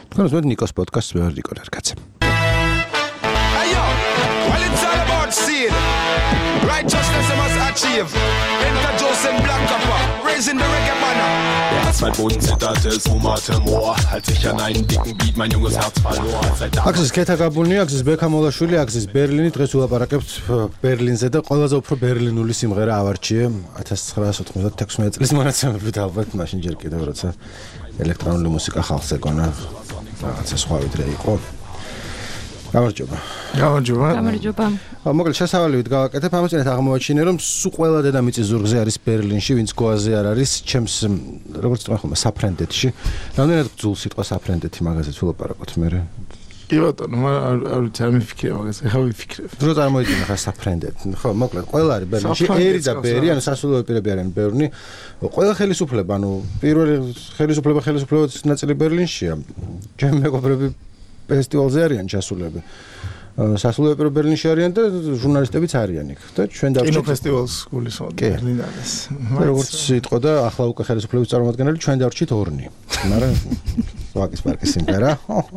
თქვენ უსმენთ ნიკოს პოდკასტს, მე ვარ ნიკო ნერგაძე. Well, it's all about seed. Righteousness you must achieve. Enter Joseph Black Copper, raising the reggae banner. Als mein Boden zitterte, es wummerte Moor, als ich an einen dicken Beat mein junges Herz verlor. Axis Ketagabuni, Axis Bekamolashvili, Axis Berlin, დღეს ულაპარაკებთ ბერლინზე და ყველაზე უფრო ბერლინული სიმღერა ავარჩიე 1996 წლის მონაცემებით ალბათ მაშინ ჯერ კიდევ როცა ელექტრონული მუსიკა ხალხს ეკონა რაღაცა სხვა ვიდრე იყო. გამარჯობა. მოკლედ შესავალივით გავაკეთებ, ამას აღმოაჩინე რომ სულ ყველა დედამიწის ზურგზე არის ბერლინში, ვინც გოაზე არ არის, ჩემს როგორც თქვა ხოლმე საფრენდეთში. რამდენად გძულ სიტყვა საფრენდეთი მაგაზე ვილაპარაკოთ მე. კი ბატონო, არ წამიფიქრე მაგაზე, ხა ვიფიქრებ. დრო წარმოიდგინე ხა საფრენდეთი. ხო, მოკლედ ყველა არის ბერლინში, ერი და ბერი, ანუ სასულიერო პირები არიან ბერნი. ყველა ხელისუფლება, ანუ პირველი ხელისუფლების ნაწილი ბერლინშია. ჩემი მეგობრები ფესტივალზე არიან ჩასულები. სასულიერო ბერლინში არიან და ჟურნალისტებიც არიან იქ. და ჩვენ დავჭირეთ კინოფესტივალს გულისხმობ ბერლინ არის. როგორც სიტყვა და ახლა უკვე ხელისუფლების წარმომადგენელი ჩვენ დავჭირეთ ორნი. მაგრამ ვაკის პარკის სიმღერა.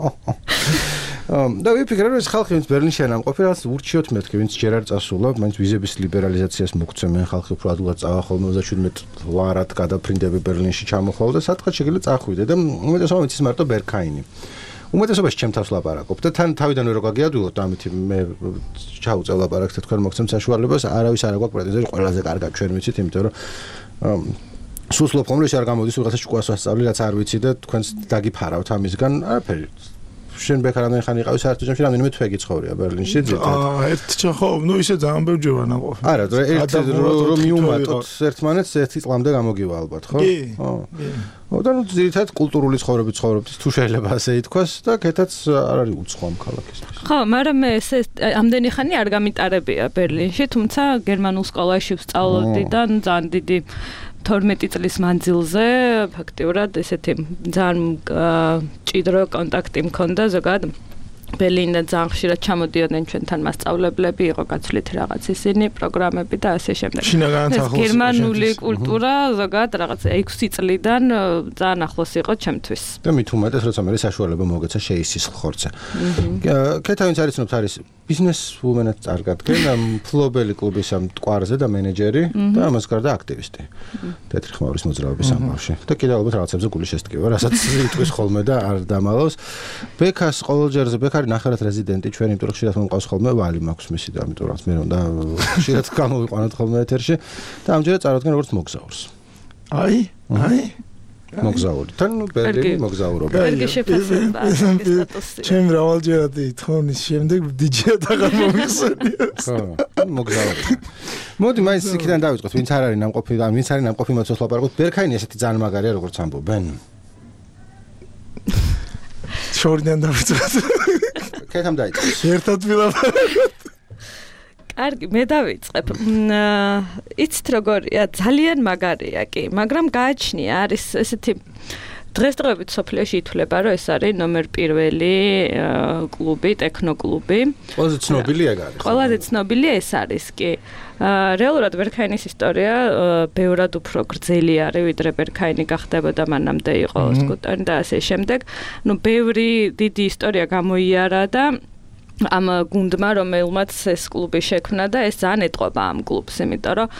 და ვიფიქრე რომ ეს ხალხი ვინც ბერლინში არ ამყოფი რაღაც ურჩიოთ მეთქი ვინც ჯერ არ წასულა, მაინც ვიზების ლიბერალიზაციას მოგწემენ ხალხი უფრო ადვილად წავა ხოლმე 37 ლარად გადაფრინდები ბერლინში ჩამოხვალ და სათხად შეიძლება წახვიდე და უმეტესობა იცის მარტო ბერქაინი. უმეტესობაში ჩემ თავს ლაპარაკობ და თან თავიდანვე რო გაგიადვილოთ ამით მე ჩაუწევ ლაპარაკს და თქვენ მოგცემთ საშუალებას არავის არ აქვს პრეტენზია ყველაზე კარგად ჩვენ ვიცით იმიტომ რომ სულსლობ ხოლმე არ გამოდის ვიღაცა ჭკუას ვასწავლი რაც არ ვიცი და თქვენს დაგიფარავთ ამისგან არაფერი შენ ბექარამდე ხანი იყავი საერთოდ ჯამში რამდენიმე თვე გიცხოვრია ბერლინში ძირითადად ერთ ხო ნუ ისე ძალიან ბევრჯერა ნაყოფი არა ერთ რომ მიუმატოთ ერთმანეთს ერთი წლამდე გამოგივა ალბათ ხო ხო და ნუ ძირითადად კულტურული ცხოვრებით ცხოვრობთ თუ შეიძლება ასე ითქვას და კეთაც არ არის უცხო ამ ქალაქისთვის ხო მაგრამ მე ეს ამდენი ხანი არ გამიტარებია ბერლინში თუმცა გერმანულ სკოლაში ვსწავლობდი და ძალიან დიდი 12 წლის მანძილზე ფაქტიურად ესეთი ძალიან ჭიდრო კონტაქტი მქონდა ზოგადად ბერლინიდან ძალიან ხშირად ჩამოდიოდნენ ჩვენთან მასწავლებლები იყო გაცვლით რაღაც ისინი პროგრამები და ასე შემდეგ გერმანული კულტურა ზოგადად რაღაც 6 წლიდან ძალიან ახლოს იყო ჩემთვის და მით უმეტეს როცა მე საშუალება მოგეცა შეისის ხორცე კეთავინც არიცნობთ არის ბიზნეს ვუმენად წარგადგენ ფლობელი კლუბის ამ მტკვარზე და მენეჯერი და ამას გარდა აქტივისტი თეთრი ხმაურის მოძრაობის სამყაროში და კიდევ ალბათ რაღაცებზე გული შესტკივა რასაც იტყვის ხოლმე და არ დამალავს ბექას ყოველჯერზე ბექარი ნახევრად რეზიდენტი ჩვენ იმიტომ რომ ხშირად მომყავს ხოლმე ვალი მაქვს მისი და ამიტომ რაღაც მე უნდა ხშირად გამოვიყვანოთ ხოლმე ეთერში და ამჯერად წარადგენ როგორც მოგზაურს აი მოგზაური თან ბერლინი მოგზაურობა ბერგი შეფასება სტატუსი ჩემ მრავალჯერად ითხოვნის შემდეგ დიჯეად აღარ მომიხსენია ხო მოგზაური მოდი მაინც იქიდან დავიწყოთ ვინც არ არის ნამყოფი და ვინც არის ნამყოფი მოცოს ლაპარაკობთ ბერქაინი ესეთი ძალიან მაგარია როგორც ამბობენ შორიდან დავიწყოთ კეთამ დაიწყოს ერთად ვილაპარაკოთ კარგი, მე დავიწყებ. იცით როგორია, ძალიან მაგარია კი, მაგრამ გააჩნია არის ესეთი დღესდღეობით სოფლიოში ითვლება, რომ ეს არის ნომერ პირველი კლუბი, ტექნოკლუბი. ყველაზე ცნობილი ეგ არის. ყველაზე ცნობილი ეს არის კი. რეალურად ბერქაინის ისტორია ბევრად უფრო გრძელი არის, ვიდრე ბერქაინი გახდებოდა მანამდე იყო სკუტერი და ასე შემდეგ. ნუ ბევრი დიდი ისტორია გამოიარა და ამ გუნდმა რომელმაც ეს კლუბი შექმნა და ეს ძალიან ეტყობა ამ კლუბს, იმიტომ რომ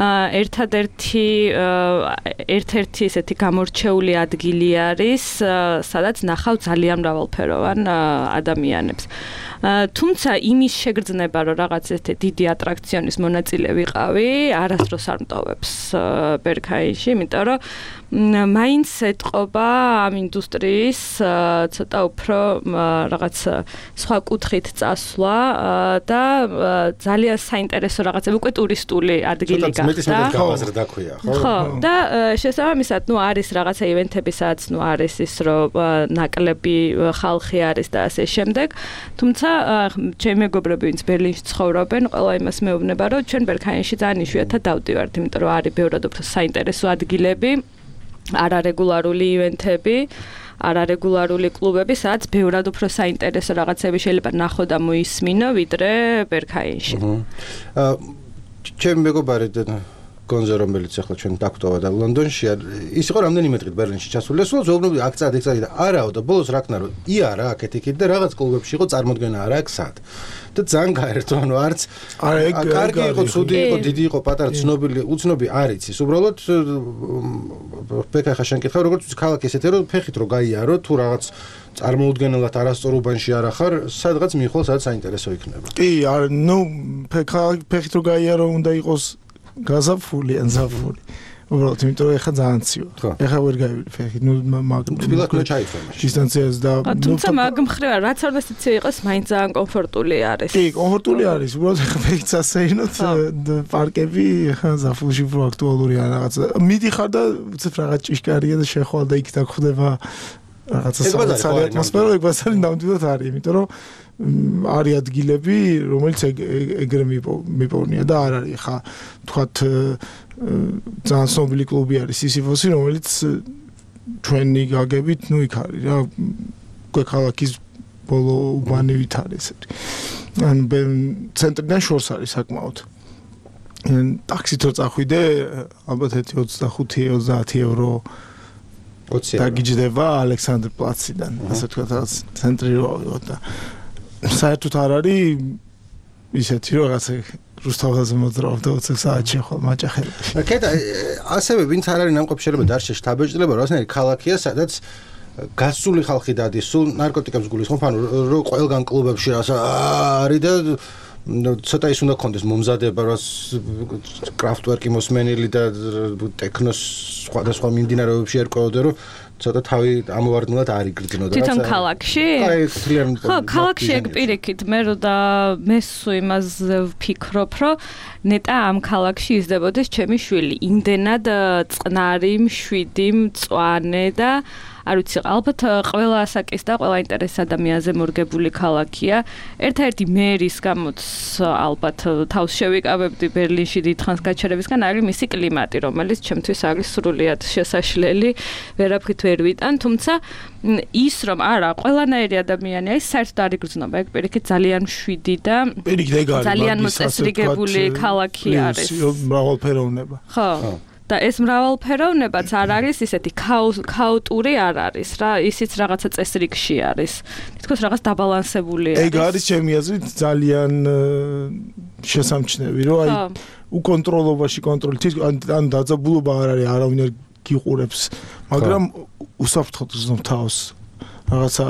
ერთ-ერთი ესეთი გამორჩეული ადგილი არის, სადაც ნახავ ძალიან მრავალფეროვან ადამიანებს. თუმცა იმის შეგრძნება, რომ რაღაც ესეთი დიდი ატრაქციონის მონაწილე ვიყავი, არასდროს არ მტოვებს ბერქაინში, იმიტომ რომ მაინც ეტყობა ამ ინდუსტრიის ცოტა უფრო რაღაც სხვა კუთხით წასვლა და ძალიან საინტერესო რაღაცები უკვე ტურისტული ადგილი გახდა. მეტის გავაზრდა ქვია, ხო? ხო, და შესაბამისად, ნუ არის რაღაცა ივენთები, სადაც ნუ არის ის, რომ ნაკლები ხალხი არის და ასე შემდეგ. თუმცა ჩემი მეგობრები, ვინც ბერლინში ცხოვრობენ, ყველა იმას მეუბნება, რომ ჩვენ ბერქაინში ძალიან იშვიათად დავდივართ, იმიტომ რომ არის ბევრად უფრო საინტერესო ადგილები, არარეგულარული ივენთები. არარეგულარული კლუბები, სადაც ბევრად უფრო საინტერესო რაღაცები შეიძლება ნახო და მოისმინო, ვიდრე ბერქაინში. ჩემი მეგობარი კონზე რომელიც ახლა ჩვენ დაგვტოვა და ლონდონში ის იყო რამდენიმე დღით ბერლინში ჩასული და სულ ზოგადად აქცად და არაო და ბოლოს რა ქნა რომ იარა აქეთ-იქით და რაღაც კლუბებში იყო წარმოდგენა არა აქ სად და ძალიან გაერთო ანუ არც კარგი იყო ცუდი იყო დიდი იყო პატარა ცნობილი უცნობი არ იცის უბრალოდ ბექა ხა შენ კითხავ როგორც ქალაქი ესეთი რომ ფეხით რო გაიარო თუ რაღაც წარმოუდგენელად არასწორ უბანში არ ახარ სადღაც მიხვალ სადაც საინტერესო იქნება კი ნუ ფეხით რო გაიარო უნდა იყოს გაზაფხული ან ზაფხული უბრალოდ იმიტომ რომ ეხა ძალიან ცივა ეხა ვერ გავივიდი ფეხით ნუ თბილად ნუ ჩაიფრა დისტანციას და თუმცა მაგ მხრივ რაც არ ვესიცი იყოს მაინც ძალიან კომფორტული არის კი კომფორტული არის უბრალოდ ეხა ფეხით ასეინოთ პარკები ეხა ზაფხულში უფრო აქტუალური არა რაღაც მიდიხარ და უცებ რაღაც ჭიშკარია და შეხვალ და იქ დაგხვდება რაღაცა საოცარი ატმოსფერო ეგ ბაზარი ნამდვილად არის იმიტომ რომ არის ადგილები რომელიც ეგრე მიპოვნია და არ არის ხა თქვათ ძალიან ცნობილი კლუბი არის სისიფოსი რომელიც ჩვენი გაგებით ნუ იქ არის რა ქალაქის ბოლო უბანივით არის ესეთი ან ცენტრიდან შორს არის საკმაოდ ტაქსით რო წახვიდე ალბათ 25-30 евро დაგიჯდება ალექსანდრ პლაციდან ასე თქვა რაღაც ცენტრი რო ავიღოთ და საერთოდ არ არის ისეთი რომ რაღაცა რუსთავაზე მოძრავ და 20 საათში ხვალ მაჭახელში. კეთა ასევე ვინც არ არის ნამყოფი შეიძლება დარჩეს შთაბეჭდილება რაღაცნაირი ქალაქია სადაც გასული ხალხი დადის სულ ნარკოტიკებს გულისხმობ ანუ რო ყველგან კლუბებში არის და ცოტა ის უნდა კონდეს მომზადება რას კრაფტვერკი მოსმენილი და ტექნოს სხვადასხვა მიმდინარეობებში ერკვეოდე რომ ცოტა თავი ამოვარდნულად არ იგრძნოდა რა თვითონ ქალაქში? ხო, ქალაქში ეგ პირიქით მე რო და მე სულ იმაზე ვფიქრობ რომ ნეტა ამ ქალაქში იზრდებოდეს ჩემი შვილი იმდენად წყნარი, მშვიდი, მწვანე და არ ვიცი, ალბათ ყველა ასაკის და ყველა ინტერესის ადამიანზე მორგებული ქალაქია. ერთ-ერთი მერის გამოც ალბათ თავს შევიკავებდი ბერლინში დიდხანს გაჩერებისგან არის მისი კლიმატი, რომელიც ჩემთვის არის სრულიად შესაშლელი, ვერაფრით ვერ ვიტან, თუმცა ის რომ არა, ყველანაირი ადამიანი არის საერთოდ არ იგრძნობა, ეგ პირიქით ძალიან მშვიდი და ძალიან მოწესრიგებული ქალაქი არის. მრავალფეროვნება. ხო. და ეს მრავალფეროვნებაც არ არის ისეთი ქაოტური არ არის რა ისიც რაღაცა წესრიგში არის თითქოს რაღაც დაბალანსებული არის ეგ არის ჩემი აზრით ძალიან შესამჩნევი რომ აი უკონტროლობაში კონტროლი ან დაძაბულობა არ არის არავინ არ გიყურებს მაგრამ უსაფრთხოდ ზნობ თავს რაღაცა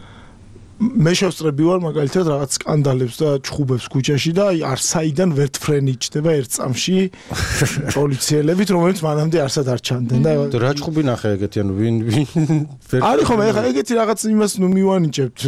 მე შევსწრები ვარ მაგალითად რაღაც სკანდალებს და ჩხუბებს ქუჩაში და აი არსაიდან ვერტფრენი იჭდება ერთ წამში პოლიციელებით რომელიც მანამდე არსად არ ჩანდნენ და რა ჩხუბი ნახე ეგეთი ანუ ვინ არის ხომ ეხა ეგეთი რაღაც იმას ნუ მივანიჭებთ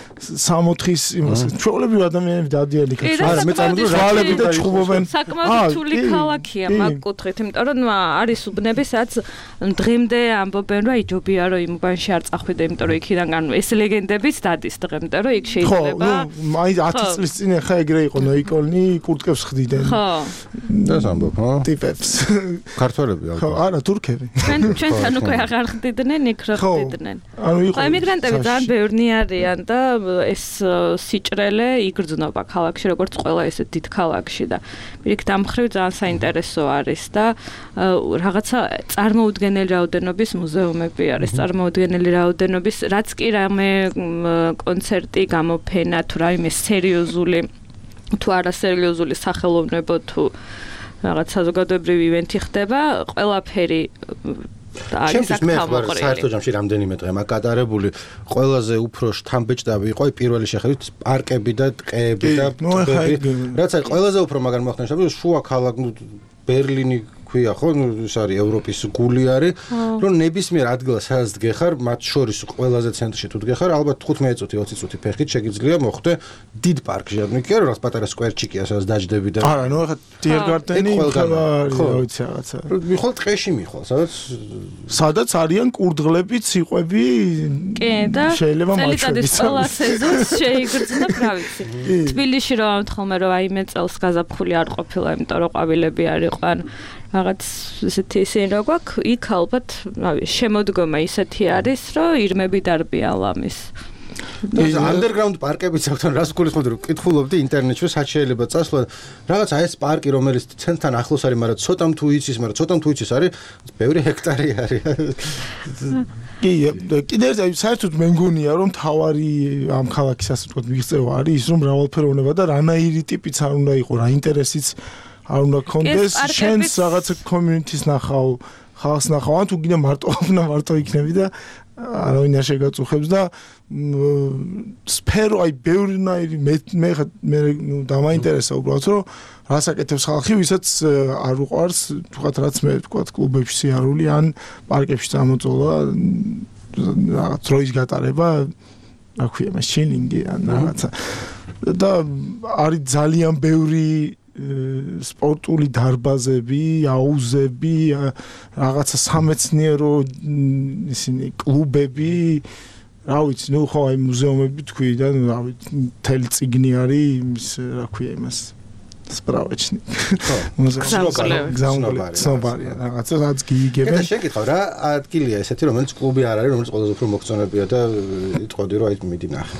6-4-ის იმას ჩვეულებრივ ადამიანები დადიან იქ არა მე წარმოვიდგინე ვალები და ჩხუბობენ საკმაოდ რთული ქალაქია მაგ კუთხით იმიტომ რომ არის უბნები სადაც დღემდე ამბობენ რომ აი ჯობია რომ იმ უბანში არ წახვიდე იმიტომ რომ იქიდან ანუ ეს ლეგენდებიც დადის დღემდე რომ იქ შეიძლება ხო აი 10 წლის წინ ხა ეგრე იყო ნოიკოლნი კურტკებს ხდიდნენ ხო და ამბობ ხო ტიპებს ქართველები ალბათ ხო არა თურქები ჩვენთან უკვე აღარ ხდიდნენ იქ რა ხდიდნენ ანუ იყო ემიგრანტები ძალიან ბევრნი არიან და ეს სიჭრელე იგრძნობა ქალაქში როგორც ყველა ესე დიდ ქალაქში და პირიქით ამ ხრივ ძალიან საინტერესო არის და რაღაცა წარმოუდგენელი რაოდენობის მუზეუმები არის წარმოუდგენელი რაოდენობის რაც კი რამე კონცერტი გამოფენა თუ რაიმე სერიოზული თუ არასერიოზული სახელოვნებო თუ რაღაც საზოგადოებრივი ივენთი ხდება ყველაფერი არის აქტუალური საერთო ჯამში რამდენიმე დღე მაგატარებული ყველაზე უფრო შთამბეჭდავი იყო პირველი შეხედვით პარკები და ტყეები და ტბები რაც არის ყველაზე უფრო მაგარ მოახდინა რომ შუა ქალაქ ბერლინი ქვია ხო ეს არის ევროპის გული არის რომ ნებისმიერ ადგილას სადაც დგეხარ მათ შორის ყველაზე ცენტრში თუ დგეხარ ალბათ 15 წუთი 20 წუთი ფეხით შეგიძლია მოხვდე დიდ პარკში ანუ კი არა რაღაც პატარა სკვერჩიკია სადაც დაждები და არა ნუ ახლა ტიერგარტენი ხო ვიცი რაღაცა მიხვალ ტყეში მიხვალ სადაც არიან კურდღლები ციყვები კი და შეიძლება მაჩვენოს ყველა სეზონს შეიგრძნო რა ვიცი თბილისში რომ თხოვნე რომ აიმე წელს გაზაფხული არ ყოფილა იმიტომ რომ ყვავილები არ იყვან რაღაც ისეთი ისინი რა გვაქვს იქ ალბათ რავი შემოდგომა ისეთი არის რომ ირმები დარბია ლამის Underground პარკებიც აქვს, თან რას გულისხმობთ, რომ კითხულობდი ინტერნეტში, სად შეიძლება წასვლა. რაღაცა ეს პარკი, რომელიც ცენტრთან ახლოს არის, მაგრამ ცოტამ თუ იცის, არის ბევრი ჰექტარი არის. კიდევ საერთოდ მე მგონია, რომ თავარი ამ ქალაქის ასე ვთქვათ მიღწევა არის ის, რომ მრავალფეროვნება და რანაირი ტიპიც არ უნდა იყოს, რა ინტერესიც არ უნდა გქონდეს, შენს რაღაცა community-ს ნახავ, ხალხს ნახავ, ან თუ კიდე მარტო იქნები და არავინ არ შეგაწუხებს და სფერო აი ბევრნაირი მე დამაინტერესა უბრალოდ რომ რას აკეთებს ხალხი, ვისაც არ უყვარს თქვათ რაც მე ვთქვათ კლუბებში სიარული ან პარკებში წამოწოლა რაღაც დროის გატარება რა ქვია მას ჩილინგი ან რაღაცა და არის ძალიან ბევრი სპორტული დარბაზები, აუზები, რაღაცა სამეცნიერო ისინი კლუბები, რა ვიცი, ნუ ხო აი მუზეუმები თქვი და რა ვიცი, მთელი წიგნი არის იმის რა ქვია იმას სპრავეჩნიკ. გზავნილი, რაღაცა რაც გიიგებენ. და შეკითხავ რა ადგილია ესეთი, რომელიც კლუბი არ არის, რომელიც ყველაზე უფრო მოგწონებია და იტყოდი რომ აი მიდი ნახე.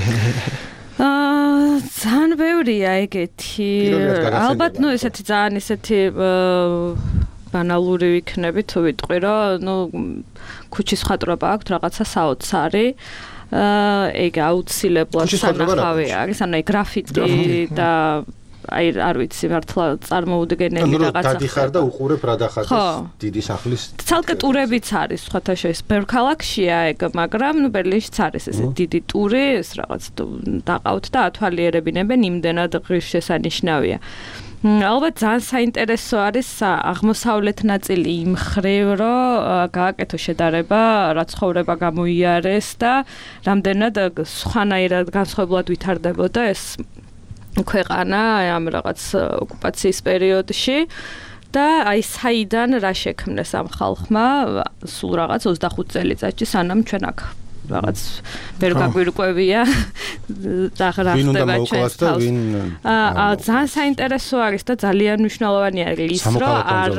ძალიან ბევრია ეგეთი. ალბათ ნუ ესეთი ძალიან ესეთი ბანალური ვიქნები თუ ვიტყვი რომ ნუ ქუჩის ხატრობა აქვს რაღაცა საოცარი. ეგ აუცილებლად სანახავი არის, ანუ ეგ გრაფიტი და აი არ ვიცი მართლა წარმოუდგენელი რაღაცა. დადიხარ და უყურებ რა დახატეს დიდი სახლის. ცალკე ტურებიც არის, სხვათა შორის ბევრ ქალაქშია ეგ, მაგრამ ნუ ბერლინშიც არის ესე დიდი ტური, ეს რაღაც დაყავთ და ათვალიერებინებენ, იმდენად ღირსშესანიშნავია. ალბათ ძალიან საინტერესო არის აღმოსავლეთ ნაწილი იმ მხრივ, რომ გააკეთო შედარება, რა ცხოვრება გამოიარეს და რამდენად სხვანაირად განსხვავებულად ვითარდებოდა ეს ქვეყანა ამ რაღაც ოკუპაციის პერიოდში და აი საიდან რა შექმნეს ამ ხალხმა სულ რაღაც 25 წელიწადში სანამ ჩვენ აქ რაღაც ვერ გაგვირკვევია და რა ხდება ჩვენს თავს. ძალიან საინტერესო არის და ძალიან მნიშვნელოვანია ის რომ არ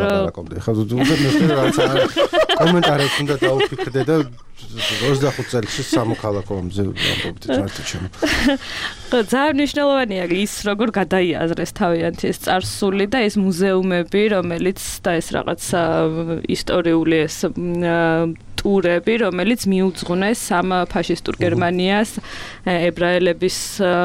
კომენტარებს უნდა დაუფიქრდე და 25 წელიწადში სამოქალაქო ამზე ვამბობთ მარტო ჩემ. ძალიან მნიშვნელოვანია ის როგორ გადაიაზრეს თავიანთი ეს წარსული და ეს მუზეუმები რომელიც და ეს რაღაც ისტორიული ეს ტურები რომელიც მიუძღვნეს ამ ფაშისტურ გერმანიას ებრაელების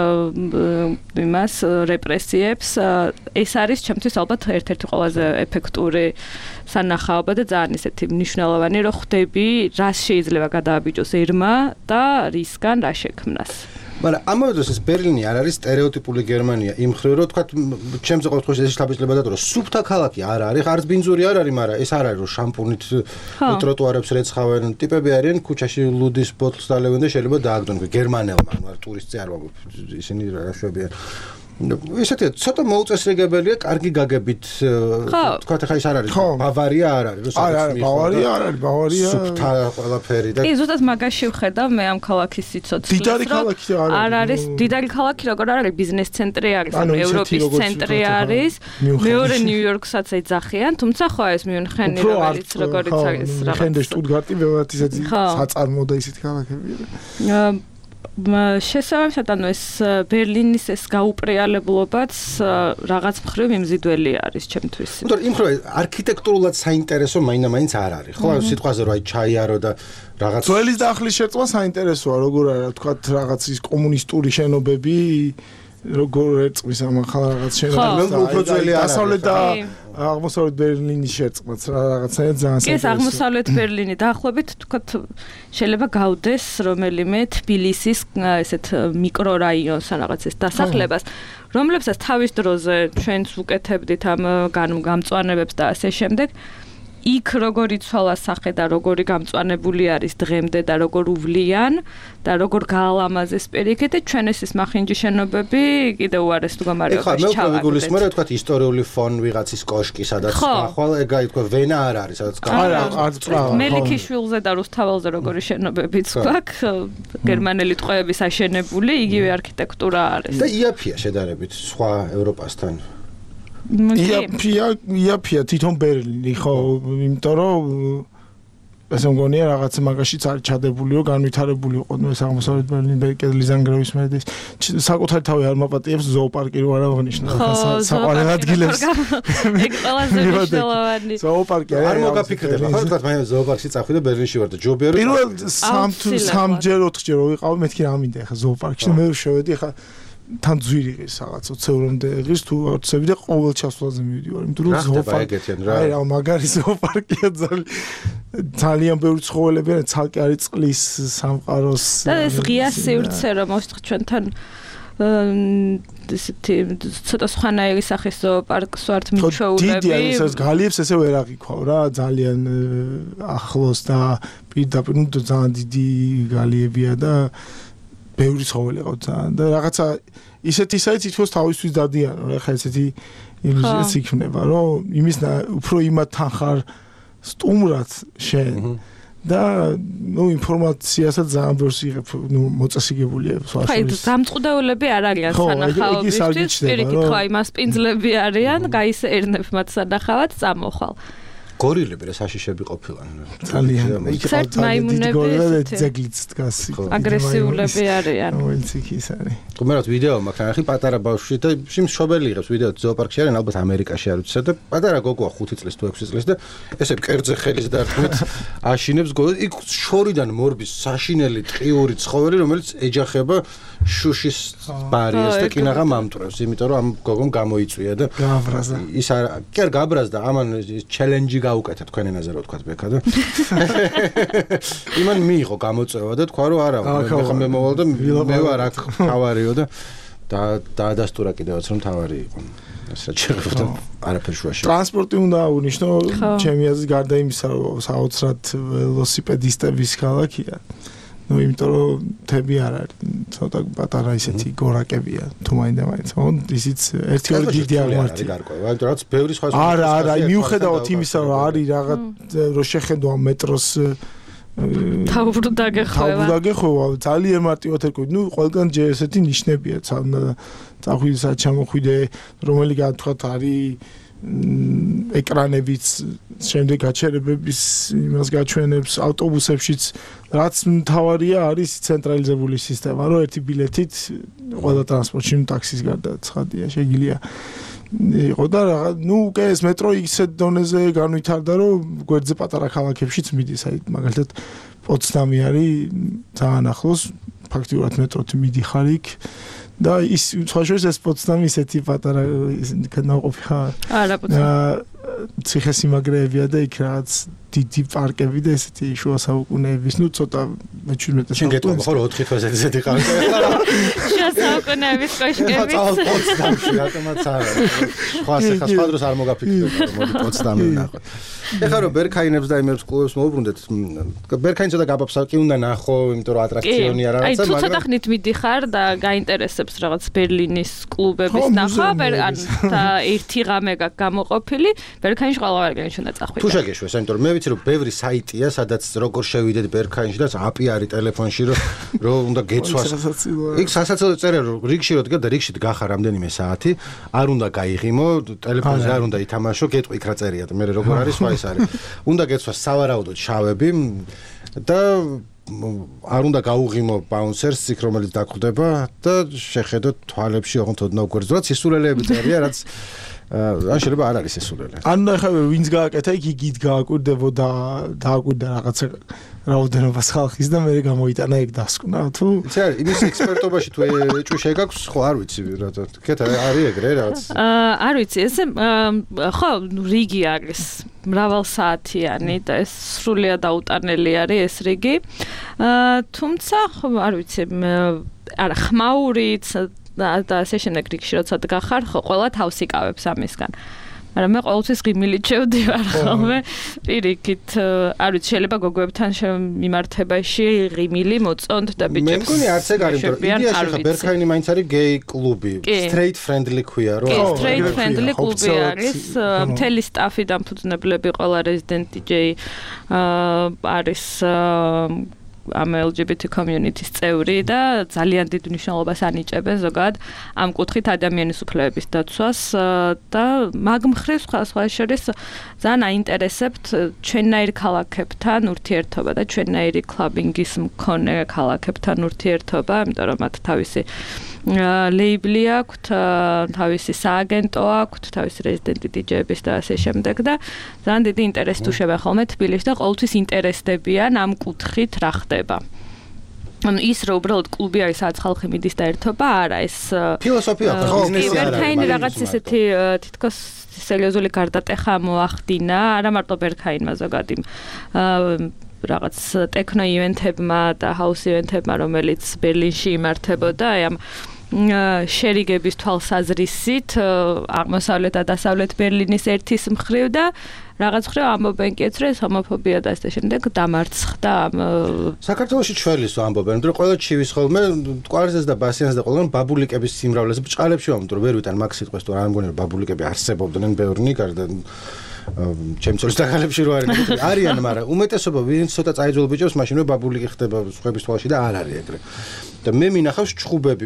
იმას რეპრესიებს ეს არის ჩემთვის ალბათ ერთ-ერთი ყველაზე ეფექტური სანახაობა და ძალიან ისეთი მნიშვნელოვანი რომ ხვდები რას შეიძლება გადააბიჯოს ერმა და რისგან რა შექმნას. მაგრამ ამავე დროს ეს ბერლინი არ არის სტერეოტიპული გერმანია იმ მხრივ რომ თქვა ჩემზე ყოველთვის ეს შთაბეჭდილება დადო რომ სუფთა ქალაქი არ არის არც ბინძური არ არის მაგრამ ეს არ არის რომ შამპუნით ტროტუარებს რეცხავენ ტიპები არიან ქუჩაში ლუდის ბოთლს დალევენ და შეიძლება დააგდონ გერმანელმა ანუ არ ტურისტი არ ვაგვი ისინი რა შვებიან ესეთი ცოტა მოუწესრიგებელია კარგი გაგებით თქვა ხა ის არ არის ბავარია არ არის რომ ბავარია არ არის ბავარია სუფთა ყველაფერი და კი ზუსტად მაგაში ვხედავ მე ამ ქალაქის სიცოცხლეს დიდარი ქალაქი არ არის დიდარი ქალაქი როგორ არ არის ბიზნეს ცენტრი არის ანუ ევროპის ცენტრი არის მეორე ნიუ-იორკსაც ეძახიან თუმცა ხო ეს მიუნხენი რომელიც როგორიც არის რაღაც მიხენდე შტუტგარტი ბევრად ისეთი საწარმო და ისეთი ქალაქებია შესაბამისად ანუ ეს ბერლინის ეს გაუპრეალებულობაც რაღაც მხრივ მიმზიდველი არის ჩემთვის. იმიტომ იმ მხრივ არქიტექტურულად საინტერესო მაინც არ არის. ხო სიტყვაზე რომ აი ჩაიარო და რაღაც ძველის დახლის შეწვა საინტერესოა როგორ არა თქვათ რაღაც ის კომუნისტური შენობები როგორ ერწყმის ამ რაღაც შენობებს უფრო ძველი არ არის. დასავლეთ და აღმოსავლეთ ბერლინის შეწყმაც რაღაცაა ძალიან საინტერესო. ეს აღმოსავლეთ ბერლინი დაახლოებით თქვათ შეიძლება გავდეს რომელიმე თბილისის ესეთ მიკრორაიონს ან რაღაც ეს დასახლებას რომლებსაც თავის დროზე ჩვენც უკეთებდით ამ გამწვანებებს და ასე შემდეგ იქ როგორი ცვალა სახე და როგორი გამწვანებული არის დღემდე და როგორ უვლიან და როგორ გაალამაზეს პირიქით და ჩვენ ეს მახინჯი შენობები კიდევ უარეს თუ გამარიობაში ჩავაგდეთ. ეხლა მე ვიგულისხმე თქვა ისტორიული ფონ ვიღაცის კოშკი სადაც ახვალ ეგა თქვა ვენა არ არის სადაც მელიქიშვილზე და რუსთაველზე როგორი შენობებიც გვაქვს გერმანელი ტყვეების აშენებული იგივე არქიტექტურა არის. და იაფია შედარებით სხვა ევროპასთან. იაფია თვითონ ბერლინი ხო იმიტომ რომ ესე მგონია რაღაცა მაგაშიც არის ჩადებული, რომ განვითარებული იყო ეს აღმოსავლეთ ბერლინი კედლის ანგრევის მერე საკუთარი თავი არ მაპატიებს ზოოპარკი რო არ აღნიშნა საყვარელ ადგილებს. ეგ ყველაზე მნიშვნელოვანი. ზოოპარკი არ მოგაფიქრდება, ხო თქვა მე ზოოპარკში წავხვი და ბერლინში ვარ და ჯობია რომ პირველ 3-ჯერ 4-ჯერ რო ვიყავ მეთქი რა მინდა ხა ზოოპარკში მე შევედი ხა თან ძვირი ღირს რაღაც 20 ევრომდე ღირს თუ ვარცები და ყოველ ჩასვლაზე მივიდივარ იმიტომ რომ ზოოპარკი აი რა მაგარი ზოოპარკია ძალიან ბევრი ცხოველები არა ცალკე არის წყლის სამყაროს და ეს ღია სივრცე რომ ჩვენთან ესეთი ცოტა სხვანაირი სახის ზოოპარკს ვართ მიჩვეულები დიდი არის ეს გალიებს ესე ვერ აღიქვავ რა ძალიან ახლოს და პირდაპირ ძალიან დიდი გალიებია და ბევრი ცხოველი ყავთ და რაღაცა ისეთი საით თითქოს თავისთვის დადიან რა ხა ესეთი ილუზიაც იქნება რომ იმის უფრო იმათთან ხარ სტუმრად შენ და ნუ ინფორმაციასაც ძალიან ბევრს იღებ ნუ მოწესრიგებულია სხვა აი დამწყდეულები არ არიან სანახაობისთვის პირიქით ხო იმას პინძლები არიან გაისერნებ მათ სანახავად წამოხვალ გორილები რა საშიშები ყოფილან ძალიან იქ მაიმუნები ძეგლიც დგას აგრესიულები არიან რომელიც იქ ის არის კომერაც ვიდეო მაქვს ნახე პატარა ბავშვი და შიმ შობელი იღებს ვიდეო ზოოპარკში არიან ალბათ ამერიკაში არ ვიცი და პატარა გოგოა 5 წლის თუ 6 წლის და ესე კერძე ხელის დარტყმით აშინებს იქ შორიდან მორბის საშინელი ტყიური ცხოველი რომელიც ეჯახება შუშის ბარიას და კინაღა მამტრევს იმიტომ რომ ამ გოგომ გამოიწვია და გააბრაზა ის კი არ გააბრაზდა ამან ჩელენჯი გაუკეთა თქვენ ენაზე რო თქვა ბექა და იმან მიიღო გამოწვევა და თქვა რომ არა მე მოვალ და მე ვარ აქ თავარიო და დაადასტურა კიდევაც რომ თავარი იყო ასე შეგვიძლია არაფერ შუაში ტრანსპორტი უნდა აღნიშნო ჩემი აზრით გარდა იმისა რომ საოცრად ველოსიპედისტების ქალაქია ну იმიტომ რომ თები არ არის ცოტა პატარა ისეთი გორაკებია თუ მაინდა-მაინც ისიც 1-2 დიდი აღმართი გარკვევა იმიტომ რაც ბევრი სხვა არა მიუხედავად იმისა რომ არის რაღაც რომ შეხედვა მეტროს თავბრუდაგეხვევა ძალიან მარტივად ერკვით ну ყველგან ჯერ ესეთი ნიშნებია წახვიდე ჩამოხვიდე რომელი განთქვათ არის ეკრანებიც შემდეგ გაჩერებების იმას გაჩვენებს ავტობუსებშიც რაც მთავარია არის ცენტრალიზებული სისტემა რომ ერთი ბილეთით ყველა ტრანსპორტში ტაქსის გარდა ცხადია შეგიძლია იყო და ნუ უკვე ეს მეტრო ისეთ დონეზე განვითარდა რომ გვერდზე პატარა ქალაქებშიც მიდის აი მაგალითად პოცდამი არის ძალიან ახლოს ფაქტიურად მეტროთი მიდიხარ იქ და ის სხვა შორის ეს პოცდამი ისეთი პატარა ნაყოფი ხარ არა პოცდამი ციხესიმაგრეებია და იქ რაღაც დიდი პარკები და ესეთი შუა საუკუნეების ნუ ცოტა მე-17 შენ გეტყვი ხო 4 თვეზე ესეთი ყავდა შუა საუკუნეების კოშკები პოცდამში რატომაც არა სხვა დროს არ მოგაფიქრდება რომ პოცდამი ნახოთ ეხლა რომ ბერქაინებს და იმებს კლუბებს მოუბრუნდეთ ბერქაინს და გაბაბსა კი უნდა ნახო იმიტომ რომ ატრაქციონია რაღაცა მაგრამ აი თუ ცოტა ხნით მიდიხარ და გაინტერესებს რაღაც ბერლინის კლუბების ნახვა და ერთი ღამე გაქვს გამოყოფილი ბერქაინში ყველაფერი უნდა წახვიდე თუ შეგეშვეს იმიტომ რომ მე ვიცი რომ ბევრი საიტია სადაც როგორ შევიდეთ ბერქაინში და აპი არის ტელეფონში რომ უნდა გეცვას იქ სასაცილო წერია რომ რიგში რო დგა და რიგში დგახარ რამდენიმე საათი არ უნდა გაიღიმო ტელეფონზე არ უნდა ითამაშო გეტყვი იქ რა წერია და მე როგორ არის სხვა ის არის უნდა გეცვას სავარაუდოდ შავები და არ უნდა გაუღიმო ბაუნსერს იქ რომელიც დაგხვდება და შეხედოთ თვალებში ოღონდ ოდნავ გვერდზეც ისულელეები წერია რაც ან შეიძლება არ არის ესულელი. ან ახლა ვინც გააკეთა იქ იგით გააკვირდებოდა დააკვირდა რაღაცა რაოდენობას ხალხის და მე გამოიტანა ეგ დასკვნა თუ იცი არის იმის ექსპერტობაში თუ ეჭვი შეგაქვს ხო არ ვიცი რა თქეთ არის ეგრე რაღაც არ ვიცი ესე ხო რიგი არის მრავალსაათიანი და ეს სრულიად აუტანელი არის ეს რიგი თუმცა ხო არ ვიცი არა ხმაურიც და ასე შემდეგ რიგში როცა დგახარ ხო ყველა თავს იკავებს ამისგან მაგრამ მე ყოველთვის ღიმილით შევდივარ ხოლმე პირიქით არ ვიცი შეიძლება გოგოებთან მიმართებაში ღიმილი მოწონთ და ბიჭებს მე მგონი არც ეგ არის რომ იდეაში ხა ბერქაინი მაინც არის გეი კლუბი straight friendly ქვია რომ straight friendly კლუბი არის მთელი სტაფი დამფუძნებლები ყველა resident DJ არის ამ LGBT community-ის წევრი და ძალიან დიდ მნიშვნელობას ანიჭებენ ზოგადად ამ კუთხით ადამიანის უფლებების დაცვას და მაგ მხრივ სხვა შორის ძალიან აინტერესებთ ჩვენნაირ ქალაქებთან ურთიერთობა და ჩვენნაირი კლაბინგის მქონე ქალაქებთან ურთიერთობა, იმიტომ რომ მათ თავისი ლეიბლი აქვთ, თავისი სააგენტო აქვთ, თავისი რეზიდენტი დიჯეების და ასე შემდეგ და ძალიან დიდი ინტერესი თუშებენ ხოლმე თბილისში და ყოველთვის ინტერესდებიან ამ კუთხით რა ხდება. ანუ ის რომ უბრალოდ კლუბი არის სადაც ხალხი მიდის და ერთობა არა ეს ფილოსოფია ხო ბიზნესი არა ბერქაინი რაღაც ისეთი თითქოს სერიოზული გარდატეხა მოახდინა არა მარტო ბერქაინმა ზოგადად იმ რაღაც ტექნო ივენთებმა და ჰაუს ივენთებმა რომელიც ბერლინში იმართებოდა აი ამ შერიგების თვალსაზრისით აღმოსავლეთ და დასავლეთ ბერლინის ერთის მხრივ და რაღაც მხრივ ამბობენ კი ეცრე ჰომოფობია და ასე შემდეგ დამარცხდა საქართველოში ჩვეულის ამბობენ რომ ყველა ჩივის ხოლმე მტკვარზეც და ბასიანს და ყველგან ბაბულიკების სიმრავლეზე ბჭყალებში ვამბობ რომ ვერ ვიტან მაგ სიტყვას თუ რა მგონი რომ ბაბულიკები არსებობდნენ ბევრნი გარდა ჩემ წოლის დაღალებში რო არიან მაგრამ უმეტესობა ვინც ცოტა წაიძველ ბიჭებს მაშინვე ბაბულიკი ხდება სხვების თვალში და არ არის ეგრე და მე მინახავს ჭხუბები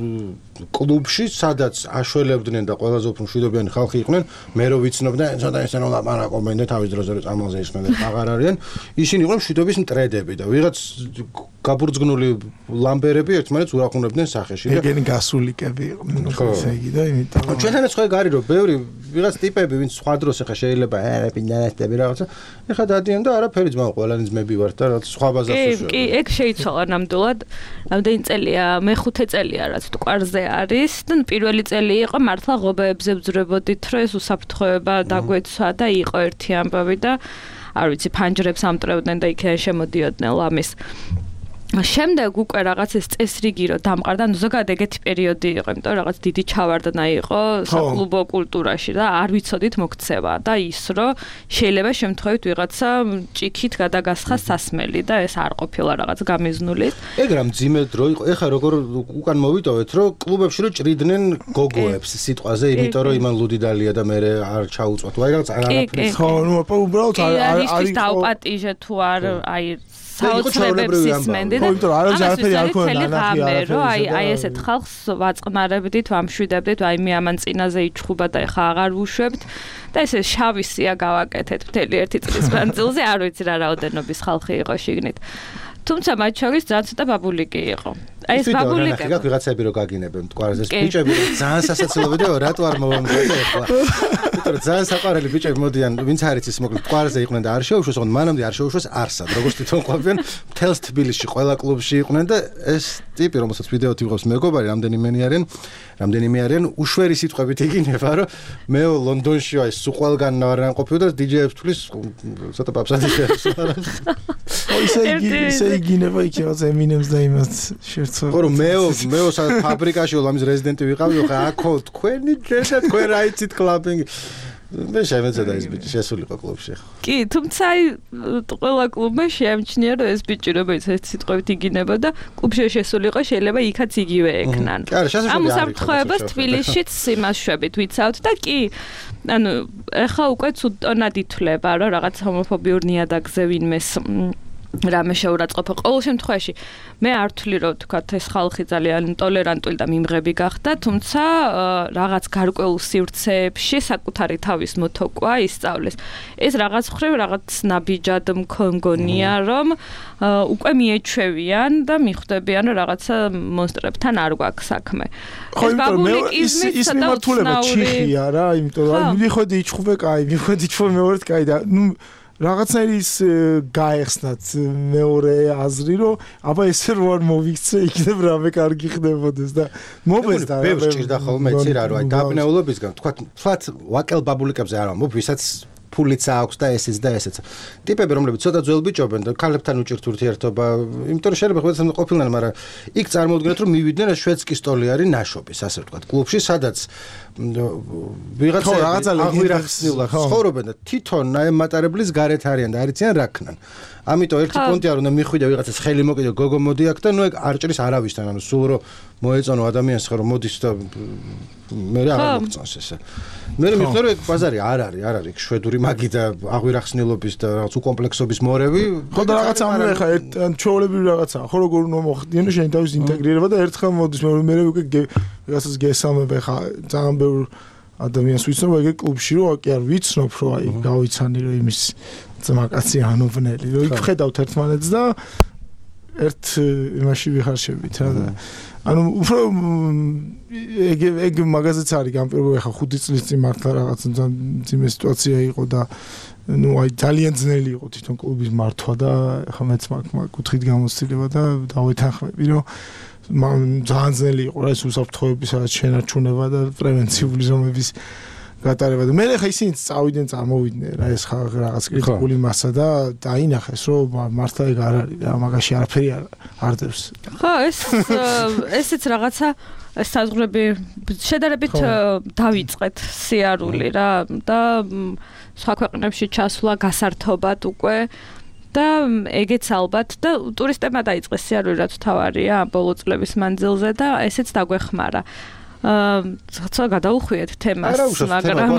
კლუბში სადაც აშველებდნენ და ყველაზე უფრო მშვიდობიანი ხალხი იყვნენ მე რო ვიცნობ და ცოტა ისე რომ ლაპარაკობენ და თავის დროზე რო წამალზე ისმენ და აღარ არიან ისინი იყვნენ მშვიდობის მტრედები და ვიღაც გაბურძგნული ლამბერები ერთმანეთს ურახუნებდნენ სახეში და ეგენი გასულიკები იყვნენ ესე იგი და იმიტომ ჩვენთანაც ხო ეგ არის რომ ბევრი ვიღაც ტიპები ვინც სხვა დროს ახლა შეიძლება პინდანასტები რაღაცა ეხლა დადიან და არაფერი ძმა ყველანი ძმები ვართ და რაღაც სხვა ბაზარში კი ეგ შეიცვალა ნამდვილად რამდენი წელია მე-5 წელია რაც მტკვარზე არის და პირველი წელი იყო მართლა ღობეებზე ვძვრებოდით რომ ეს უსაფრთხოება დაგვეცვა და იყო ერთი ამბავი და არ ვიცი ფანჯრებს ამტრევდნენ და იქიდან შემოდიოდნენ ლამის შემდეგ უკვე რაღაც ეს წესრიგი რომ დამყარდა, ნუ ზოგადად ეგეთი პერიოდი იყო, იმიტომ რომ რაღაც დიდი ჩავარდნა იყო საკლუბო კულტურაში და არ ვიცოდით მოქცევა და ის რომ შეიძლება შემთხვევით ვიღაცა ჭიქით გადაგასხა სასმელი და ეს არ ყოფილა რაღაც გამიზნული. ეგ რა მძიმე დრო იყო. ეხლა როგორ უკან მოვიტოვეთ, რომ კლუბებში რომ ჭრიდნენ გოგოებს სიტყვაზე, იმიტომ რომ იმან ლუდი დალია და მე არ ჩაუწვათ. აი რაღაც არაფერი. ხო, ნუ უბრალოდ არის დაუპატიჟე თუ არ აი საოცრებებს ისმენდი და ამას არ ქონდა აი ესეთ ხალხს ვაწყნარებდით, ვამშვიდებდით, აი მე ამან წინაზე იჩხუბა და ეხა აღარ ვუშვებთ და ესე შავი სია გავაკეთეთ მთელი ერთი წლის მანძილზე, არ ვიცი რა რაოდენობის ხალხი იყო შიგნით. თუმცა მათ შორის ძალიან ცოტა ბაბულიკი იყო. აი ეს ბაბულიკი რა ვიღაცები რო გაგინებენ მტკვარზე ბიჭები ძალიან სასაცილოები და რატო არ მოვამბობთ ეხლა. იმიტომ რომ ძალიან საყვარელი ბიჭები მოდიან, ვინც არის ის მოკლედ მტკვარზე იყვნენ და არ შეუშვეს, ოღონდ მანამდე არ შეუშვეს არსად. როგორც თვითონ ყვებიან, მთელს თბილისში ყველა კლუბში იყვნენ და ეს ტიპი, რომელსაც ვიდეოთი ვიღებს მეგობარი, რამდენიმე არიან, უშვერი სიტყვებით იგინება, რომ მე ლონდონში აი სულ ყველგან ვარან ყოფილი და დიჯეებს თulis ცოტა პაპსადი შეასრულებს. ისე იგინება იქ რაღაც ემინემს და იმას შერცო. ხო რომ მე ფაბრიკაში ლამის რეზიდენტი ვიყავი, ხო აქო თქვენი ჯერა თქვენ რაიცით კლაბინგი. მე შემეცადა ეს ბიჭი შესულიყო კლუბში ხო. კი, თუმცა აი ყველა კლუბმა შეამჩნია რომ ეს ბიჭი რომელიც ეს სიტყვებით იგინება და კლუბში შესულიყო შეიძლება იქაც იგივე ეკნან. ამ უსაფრთხოებას თბილისშიც იმას შვებით ვიცავთ და კი ანუ ეხა უკვე ცუდონად ითვლება რომ რაღაც ჰომოფობიურ ნიადაგზე ვინმეს რამე შეურაცხყოფა. ყოველ შემთხვევაში მე არ ვთვლი რომ თქვათ ეს ხალხი ძალიან ტოლერანტული და მიმღები გახდა, თუმცა რაღაც გარკვეულ სივრცეებში საკუთარი თავის მოთოკვა ისწავლეს. ეს რაღაც მხრივ რაღაც ნაბიჯად მგონია რომ უკვე მიეჩვევიან და მიხვდებიან რომ რაღაცა მონსტრებთან არ გვაქვს საქმე. ეს ბაბულიკიზმი ის მიმართულება ჩიხია რა, იმიტომ რომ მიხედი იჩხუბე კაი, მიხედი ჩვენ მეორეთ კაი და ნუ რაღაცნაირი ის გაეხსნათ მეორე აზრი რომ აბა ესე რო არ მოვიქცე იქნებ რამე კარგი ხდებოდეს და მობეს და ბევრს ჭირდა ხოლმე იცი რა რომ აი დაბნეულობისგან თქვათ ვაკელ ბაბულიკებზე არ ვამბობ ვისაც ფულიც აქვს და ესეც და ესეც. ტიპები რომლებიც ცოტა ძველ ბიჭობენ და ქალებთან უჭირთ ურთიერთობა, იმიტომ რომ შეიძლება ხოდესთან ყოფილნან, მაგრამ იქ წარმოუდგენთ რომ მივიდნენ ეს შვედსკი სტოლი არის ნაშობის, ასე ვთქვათ, კლუბში, სადაც ვიღაცა აღვირახსნილად ცხოვრობენ და თვითონ ნაემატარებლის გარეთ არიან და არიციან რა ქნან. ამიტომ ერთი პონტია რომ მიხვიდე ვიღაცას ხელი მოკიდე გოგო მოდი აქ და ნუ ეგ არ ჭრის არავისთან ანუ სულ რომ მოეწონო ადამიანს ხე რომ მოდის და მე რა არ მოგწონს ესე მე მიხდე რომ ეგ ბაზარი არ არის შვედური მაგი და აღვირახსნილობის და რაღაც უკომპლექსობის მორევი ხო და რაღაც ამე ხა ჩვეულებრივი რაღაცაა ხო როგორ უნდა მოხდიო შენ თავის ინტეგრირება და ერთხელ მოდის მე უკვე ვიღაცას გესალმებ ხა ძალიან ბევრ ადამიანს ვიცნობ ეგ კლუბში რომ კი არ ვიცნობ რომ აი გავიცანი რომ იმის ძმაკაცი ანოვნელი რომ იქ ხედავთ ერთმანეთს და ერთ იმაში ვიხარშებით რა ანუ უფრო ეგ მაგაზეც არის გამპირობი ხა 5 წლის წინ მართლა რაღაც ძიმე სიტუაცია იყო და ნუ აი ძალიან ძნელი იყო თვითონ კლუბის მართვა და ხა მეც მაგ კუთხით გამოცდილება და დავეთანხმები რომ ძალიან ძნელი იყო რა ეს უსაფრთხოების რაღაც შენარჩუნება და პრევენციული ზომების გატარება და მე ხა ისინი წავიდნენ წარმოვიდნენ რა ეს ხა რაღაც კრიტიკული მასა და დაინახეს რომ მართლა ეგ არ არის რა მაგაში არაფერი არ დევს ხო ესეც რაღაცა საზღვრები შედარებით დავიწყეთ სიარული რა და სხვა ქვეყნებში ჩასვლა გასართობად უკვე და ეგეც ალბათ და ტურისტებმა დაიწყეს სიარული რაც თავარია ბოლო წლების მანძილზე და ესეც დაგვეხმარა ცოტა გადაუხვიეთ თემას მაგრამ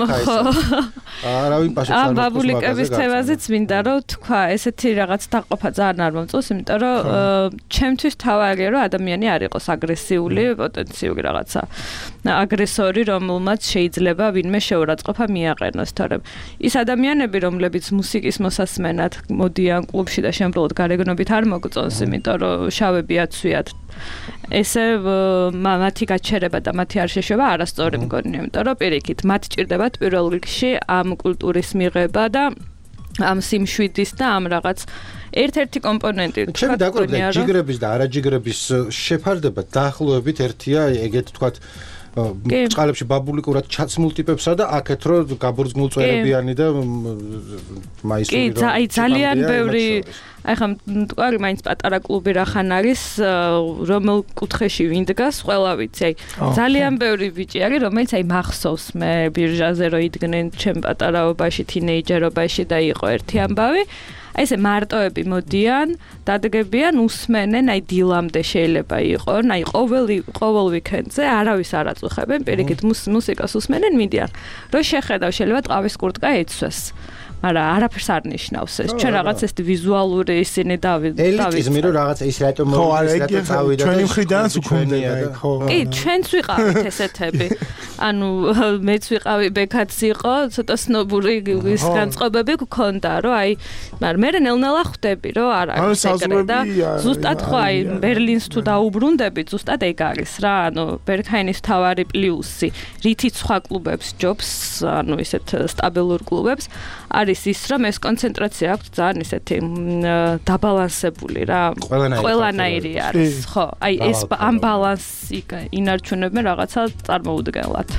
არავინ პაშეც არ მოხდა ბაბულიკების თემაზეც მინდა რომ თქვა ესეთი რაღაც დაყოფა ძალიან არ მომწონს იმიტომ რომ ჩემთვის თავარია რომ ადამიანი არ იყოს აგრესიული პოტენციური რაღაცა აგრესორი რომელმაც შეიძლება ვინმე შეურაცხყოფა მიაყენოს თორემ ის ადამიანები რომლებიც მუსიკის მოსასმენად მოდიან კლუბში და შემბროლოდ გარეგნობით არ მოგწონს იმიტომ რომ შავები აცვიათ ესე მათი გაჩერება და მათი არ შეშვება არასწორი მგონია, იმიტომ რომ პირიქით მათ ჭირდებათ პირველ რიგში ამ კულტურის მიღება და ამ სიმშვიდის და ამ რაღაც ერთ-ერთი კომპონენტი თქვა დაგვიყვება ჯიგრების და არაჯიგრების შეფარდება დაახლოებით ერთია ეგეთ თქვა წყალებში ბაბულიკურად ჩაცმულ ტიპებსა და აქეთ რო გაბურძგმულ წვერებიანი და მაისური კი აი ძალიან ბევრი აი ხა მტკვარი მაინც პატარა კლუბი რახან არის რომელ კუთხეში ვინ დგას ყველა ვიცი აი ძალიან ბევრი ბიჭი არის რომელიც აი მახსოვს მე ბირჟაზე რო იდგნენ ჩემ პატარაობაში თინეიჯერობაში და იყო ერთი ამბავი აი ესე მარტოები მოდიან, დადგებიან, უსმენენ, აი დილამდე შეიძლება იყოს, აი ყოველ ვიკენდზე არავის არ აწუხებენ, პირიქით მუსიკას უსმენენ, მიდიან. რო შეხედავ შეიძლება ტყავის კურტკა ეცვეს. მაგრამ არაფერს არ ნიშნავს ეს. ჩვენ რაღაც ეს ვიზუალური ისინი ელიტიზმი რო რაღაც ის რატომ მოვიდა წავიდა ჩვენი მხრიდანაც უქონდება ხო. კი, ჩვენც ვიყავით ესეთები. ანუ მეც ვიყავი ბექაც იყო, ცოტა სნობური ის განწყობები გქონდა, რომ აი, მაგრამ მე ნელ-ნელა ხვდები, რომ არ არის ეგრე და ზუსტად ხო აი ბერლინს თუ დაუბრუნდებით, ზუსტად ეგ არის რა, ანუ ბერგჰაინის თავარი პლუსი, რითიც სხვა კლუბებს ჯობს, ანუ ისეთ სტაბილურ კლუბებს არის ის რომ ეს კონცენტრაცია აქვს ძალიან ისეთი დაბალანსებული რა ყველანაირი არის ხო აი ეს ამ ბალანსი ინარჩუნებენ რაღაცა წარმოუდგენლად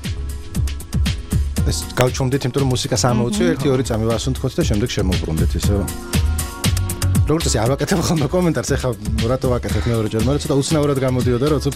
ეს გავჩვენდით იმიტომ რომ მუსიკას ამოუწევ 1-2 წამი ვასუნთქოთ და შემდეგ შემოვბრუნდეთ ისე როგორც ეს არ ვაკეთებ ხოლმე კომენტარს ეხლა რატო ვაკეთებ მეორეჯერ მაგრამ ცოტა უცნაურად გამოდიოდა რომ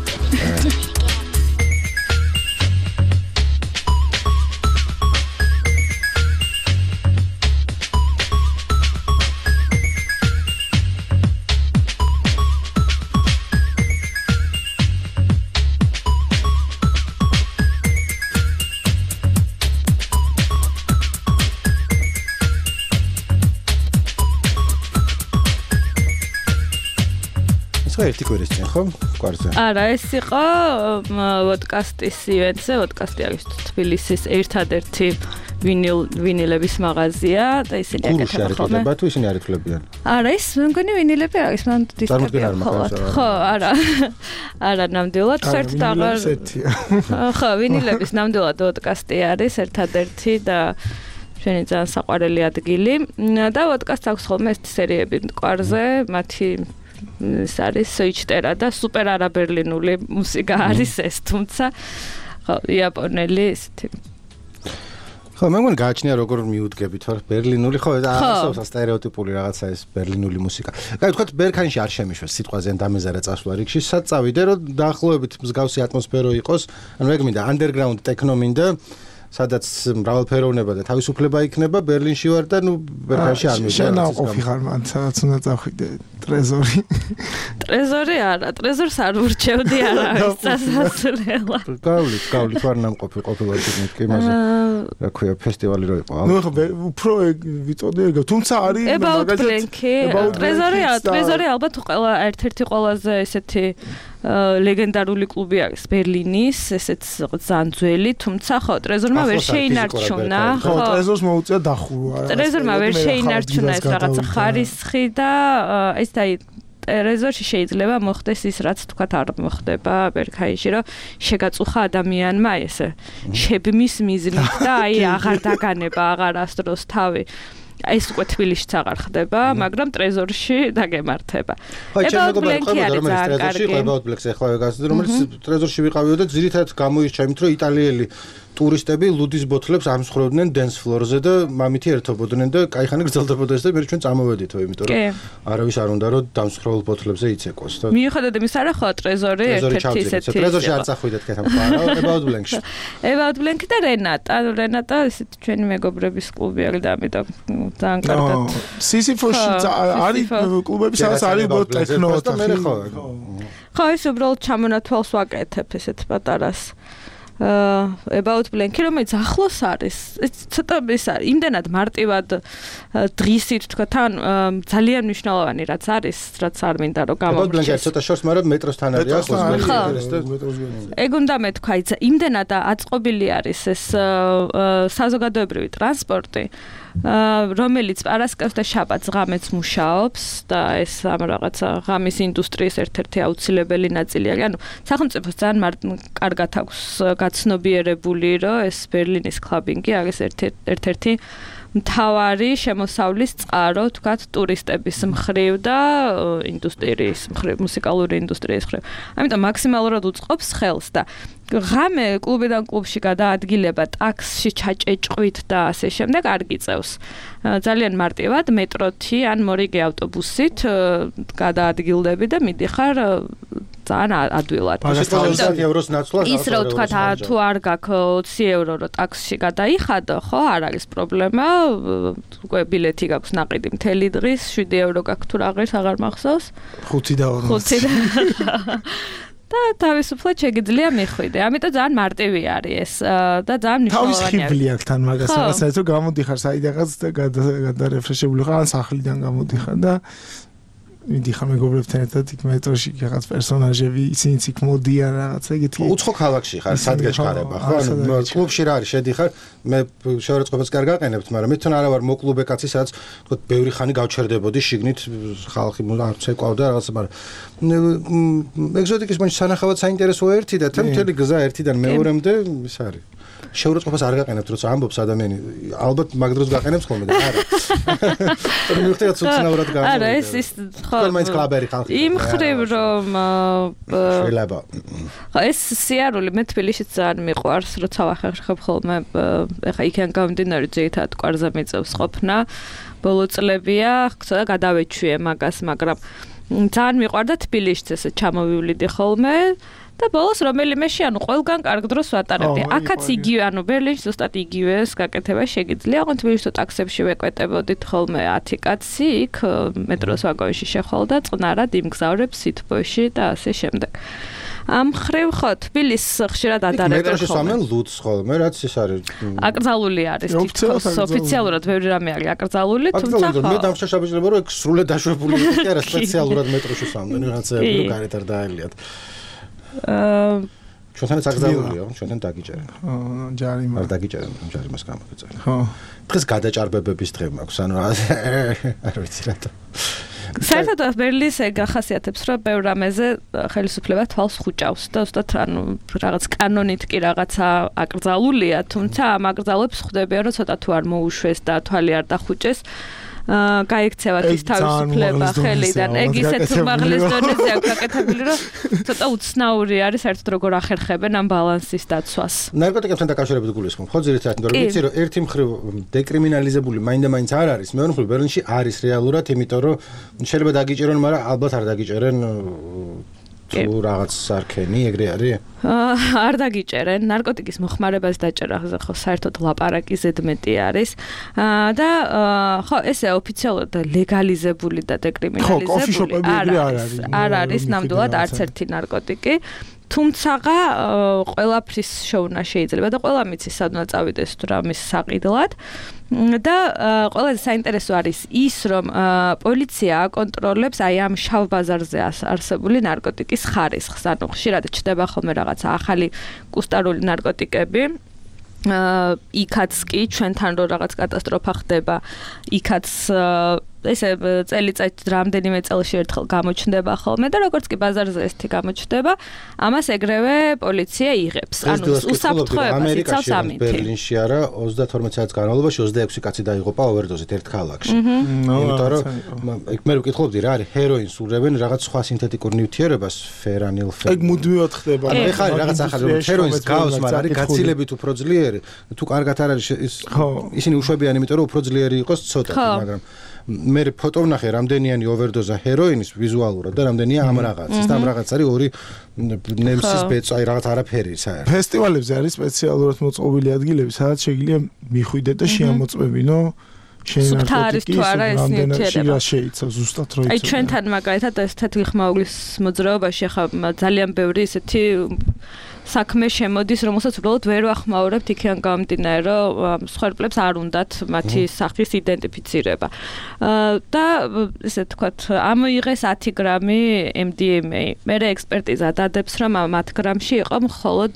ერთი კვირის წინ ხო? კვარზე. არა, ეს იყო ვოდკასტის ივენტზე, ვოდკასტი არის თბილისის ერთადერთი ვინილების მაღაზია და ისინი აკეთებენ ხოლმე. ბათუ ისინი არ ითვლებიან. არა, ეს მე მგონი ვინილები არის, მან დისკები ხოლმე. ხო, არა. არა, ნამდვილად საერთოდ აღარ ხო, ვინილების ნამდვილად ვოდკასტი არის ერთადერთი და ჩვენი ძალიან საყვარელი ადგილი და ვოდკასტს აქვს ხოლმე ეს სერიები მტკვარზე, მათი ეს არის სოიჩტერა და სუპერ არაბერლინული მუსიკა არის ეს თუმცა ხო იაპონელი ესეთი ხო მე მგონი გააჩნია როგორ მიუდგებით ვარ ბერლინული ხო და არსებობს სტერეოტიპული რაღაცა ეს ბერლინული მუსიკა. კაი თქვათ ბერგჰაინში არ შემიშვეს სიტყვაზე დამეზარა წასვლა რიგში სად წავიდე რომ დაახლოებით მსგავსი ატმოსფერო იყოს ანუ ეგ მინდა underground techno მინდა სადაც მრავალფეროვნება და თავისუფლება იქნება, ბერლინში ვარ და ბერლინში არ მივიდა. შენ ყოფი ხარ მან, სადაც უნდა წავხვიდე ტრეზორი. ტრეზორი არა, ტრეზორს არ ურჩევდი არავის წასასვლელად. გავლით ვარ ნამყოფი ყოფილვარ კი იმაზე. რა ქვია, ფესტივალი რო იყო. უფრო ვიწოდე ეგ, თუმცა არის ტრეზორი ალბათ ყველა ერთ-ერთი ყველაზე ესეთი ლეგენდარული კლუბი არის ბერლინის, ესეც ძალიან ძველი, თუმცა ხო, ტრეზორმა ვერ შეინარჩუნა, ხო, ტრეზორს მოუწია დახურვა. ტრეზორმა ვერ შეინარჩუნა ეს რაღაცა ხარისხი და ეს და ტრეზორში შეიძლება მოხდეს ის, რაც თქვათ არ მოხდება ბერქაიში, რომ შეგაწუხა ადამიანმა ესე შებმის მიზნით და აი აღარ დაგანება აღარასდროს თავი. ეს უკვე თბილისშიც აღარ ხდება, მაგრამ ტრეზორში დაგემართება. About Blank-ი არის ძალიან კარგი. About Blank-ს ეხლა ვეგასდი, რომელიც ტრეზორში ვიყავიო და ძირითადად გამოირჩა იმით, რომ იტალიელი ტურისტები ლუდის ბოთლებს ამსხვრევდნენ dance floor-ზე და მამითი ერთობოდნენ და кайხანი გრძელდებოდა ეს და მე ჩვენ წამოვედითო, იმიტომ რომ არავის არ უნდა რომ დამსხვრეულ ბოთლებზე იცეკოს და მიუხედავად იმისა, რა ხო ტრეზორი ერთ-ერთი ისეთი. ტრეზორში არ წახვიდეთ კეთამხარა, About Blank-ში. About Blank და რენატა ისეთი ჩვენი მეგობრების კლუბი არის და ამიტომ ძალიან კარგად. Sisyphos-ში არის კლუბები, სადაც არის ტექნო და მე ხო. ხო, ის უბრალოდ ჩამონათვალს ვაკეთებ ესეთ პატარას. About Blank-ი რომელიც ახლოს არის. ცოტა ის არის, იმდენად მარტივად დღისით თქვა თან ძალიან მნიშვნელოვანი რაც არის, რაც არ მინდა რომ გამოვიდეს. About Blank-ი ცოტა შორს, მაგრამ მეტროსთან არის ახლოს. ეგ უნდა მეთქვა, იმდენად აწყობილი არის ეს საზოგადოებრივი ტრანსპორტი. რომელიც პარასკევს და შაბათს ღამეც მუშაობს და ეს ამ რაღაცა ღამის ინდუსტრიის ერთ-ერთი აუცილებელი ნაწილია. ანუ სახელმწიფოს ძალიან კარგად აქვს გაცნობიერებული, რომ ეს ბერლინის კლაბინგი არის ერთ-ერთი მთავარი შემოსავლის წყარო, თქვათ, ტურისტების მხრივ და ინდუსტრიის მხრივ, მუსიკალური ინდუსტრიის მხრივ. ამიტომ მაქსიმალურად უწყობს ხელს და ღამე კლუბიდან კლუბში გადაადგილება ტაქსში ჩაჭეჭყვით და ასე შემდეგ არ გიწევს. ძალიან მარტივად მეტროთი ან მორიგი ავტობუსით გადაადგილდები და მიდიხარ ძალიან ადვილად. 50 ევროს ნაცვლად ის რო თქვათ თუ არ გაქვს 20 euро რო ტაქსში გადაიხადო, ხო, არ არის პრობლემა. უკვე ბილეთი გაქვს ნაყიდი მთელი დღის, 7 euro გაქვს თუ რაღაც აღარ მახსოვს. 5 და 40. და თავისუფლად შეგიძლია მიხვიდე. ამიტომ ძალიან მარტივი არის ეს და ძალიან მნიშვნელოვანია. თავის ხიბლი აქვს თან მაგას, რასაც რომ გამოდიხარ საიდანაც და გადარეფრეშებული ხარ, ან სახლიდან გამოდიხარ და მიდიხარ მეგობრებთან ერთად იქ მეტროში რაღაც პერსონაჟები, ისინიც იქ მოდიან რაღაცა ეგეთი. უცხო ქალაქში ხარ, სადგეჩქარება, ხო? ანუ კლუბში რა არის, შედიხარ, მე შეურაცხყოფას კარგ აყენებთ, მაგრამ მე თან არა ვარ მოკლუბე კაცი, სადაც თქო ბევრი ხანი გავჩერდებოდი შიგნით ხალხი არც ეკავდა რაღაცა, მაგრამ ეგზოტიკის მაინც სანახავად საინტერესო ერთი და თემთელი გზა ერთიდან მეორემდე ის არის. შეურაცხყოფას არ გაყენებთ, როცა ამბობს ადამიანი, ალბათ მაგ დროს გაყენებს ხოლმე და არა. თორემ მივხვდეთ უცნაურად გამოვიდა. არა, ეს ხო მაინც კლაბერი ხალხი. იმ ხრივ რომ შეიძლება. ხო ეს სიარული მე თბილისშიც ძალიან მიყვარს, როცა ვახერხებ ხოლმე ეხა იქიდან გამომდინარე ძირითადად კვარზე მიწევს ყოფნა. ბოლო წლებია, ცოტა გადავეჩვიე მაგას, მაგრამ ძალიან მიყვარდა თბილისშიც ესე ჩამოვივლიდი ხოლმე. და ბოლოს რომელიმეში ანუ ყველგან კარგ დროს ვატარებდი. აქაც იგივე, ანუ ბერლინში ზუსტად იგივეს გაკეთება შეგიძლია. ოღონდ თბილისში ტაქსებში ვეკვეტებოდით ხოლმე 10 კაცი, იქ მეტროს ვაგონში შეხვალ და წყნარად იმგზავრებ სითბოში და ასე შემდეგ. ამ ხრივ ხო თბილისს ხშირად ადარებენ ხოლმე. მეტროში სამენ ლუდს ხოლმე, რაც ის არის. აკრძალული არის თითქოს ოფიციალურად ბევრი რამე არის აკრძალული, თუმცა ხო. მე დამშაშაბეჭდება რომ ეგ სრულად დაშვებული იყო კი არა სპეციალურად მეტროში სამენ, რაღაცები რო გარეთ არ დაელიათ. ჩვენთანაც აკრძალულია, ჩვენთან დაგიჭერენ. ჯარი არ დაგიჭერენ, ჯარი მას გამოგეწევენ. ხო. დღეს გადაჭარბებების დღე მაქვს, ანუ არ ვიცი რატო. საერთოდ ბერლინს ეგ ახასიათებს, რომ ბევრ რამეზე ხელისუფლება თვალს ხუჭავს და ზუსტად ანუ რაღაც კანონით კი რაღაცა აკრძალულია, თუმცა ამ აკრძალებს ხვდებიან, რომ ცოტა თუ არ მოუშვეს და თვალი არ დახუჭეს. გაიქცევათ ის თავისუფლება ხელიდან. ეგ ისეთ უმაღლეს დონეზე აქვს გაკეთებული, რომ ცოტა უცნაური არის საერთოდ როგორ ახერხებენ ამ ბალანსის დაცვას. ნარკოტიკებთან დაკავშირებით გულისხმობ. ხო ძირითადად, იმიტომ რომ ვიცი რომ ერთი მხრივ დეკრიმინალიზებული მაინდა-მაინც არ არის. მეორე მხრივ ბერლინში არის რეალურად, იმიტომ რომ შეიძლება დაგიჭერონ, მაგრამ ალბათ არ დაგიჭერენ თუ რაღაც სარქენი ეგრე არის? არ დაგიჭერენ, ნარკოტიკის მოხმარებას დაჭერაზე ხო საერთოდ ლაპარაკი ზედმეტი არის. და ხო, ესე ოფიციალურად ლეგალიზებული და დეკრიმინალიზებული არ არის ნამდვილად არც ერთი ნარკოტიკი. თუმცა ყველაფრის შოვნა შეიძლება და ყველა მიცის სადღაც წავიდეს თუ რამის საყიდლად და ყველაზე საინტერესო არის ის რომ პოლიცია აკონტროლებს აი ამ შავ ბაზარზე არსებული ნარკოტიკის ხარისხს ანუ ხშირად ჩდება ხოლმე რაღაცა ახალი კუსტარული ნარკოტიკები იქაც კი ჩვენთან რო რაღაც კატასტროფა ხდება იქაც ესე წელიწად რამდენიმე წელში ერთხელ გამოჩნდება ხოლმე და როგორც კი ბაზარზე ესეთი გამოჩნდება, ამას ეგრევე პოლიცია იღებს. ანუ უსაფრთხოებას იცავს ამინდი. ბერლინში არა 32 საათის განმავლობაში 26 კაცი დაიღუპა ოვერდოზით ერთ ქალაქში. იმიტომ რომ მე ვკითხულობდი რა არის ჰეროინს ურევენ რაღაც სხვა სინთეტიკურ ნივთიერებას ფერანილფენ. ეგ მუდმივად ხდება. ეხლა რაღაც ახალი რომ ჰეროინს გავს, მაგრამ არის გაცილებით უფრო ძლიერი. თუ კარგად არ არის ისინი უშვებიან, იმიტომ რომ უფრო ძლიერი იყოს ცოტა, მაგრამ მე ფოტო ვნახე რამდენიანი ოვერდოზა ჰეროინის ვიზუალურად და რამდენია ამ რაღაცის და ამ რაღაც არის ორი ნემსის ბეწვა აი რაღაც არაფერი საერთოდ ფესტივალებზე არის სპეციალურად მოწყობილი ადგილები სადაც შეიძლება მიხვიდეთ და შეამოწმებინო შენარკოტიკის რამდენად შეიცავს ზუსტად რო იცოდა აი ჩვენთან მაგალითად ეს თეთრხმაუგლის მოძრაობაში ახლა ძალიან ბევრი ესეთი საქმე შემოდის, რომელსაც უბრალოდ ვერ ვახმაურებთ იქიდან გამომდინარე, რომ მსხვერპლებს არ უნდათ მათი სახის იდენტიფიცირება. და ესე თქვათ, ამოიღეს 10 გრამი MDMA. მერე ექსპერტიზა დადებს, რომ 10 გრამში იყო მხოლოდ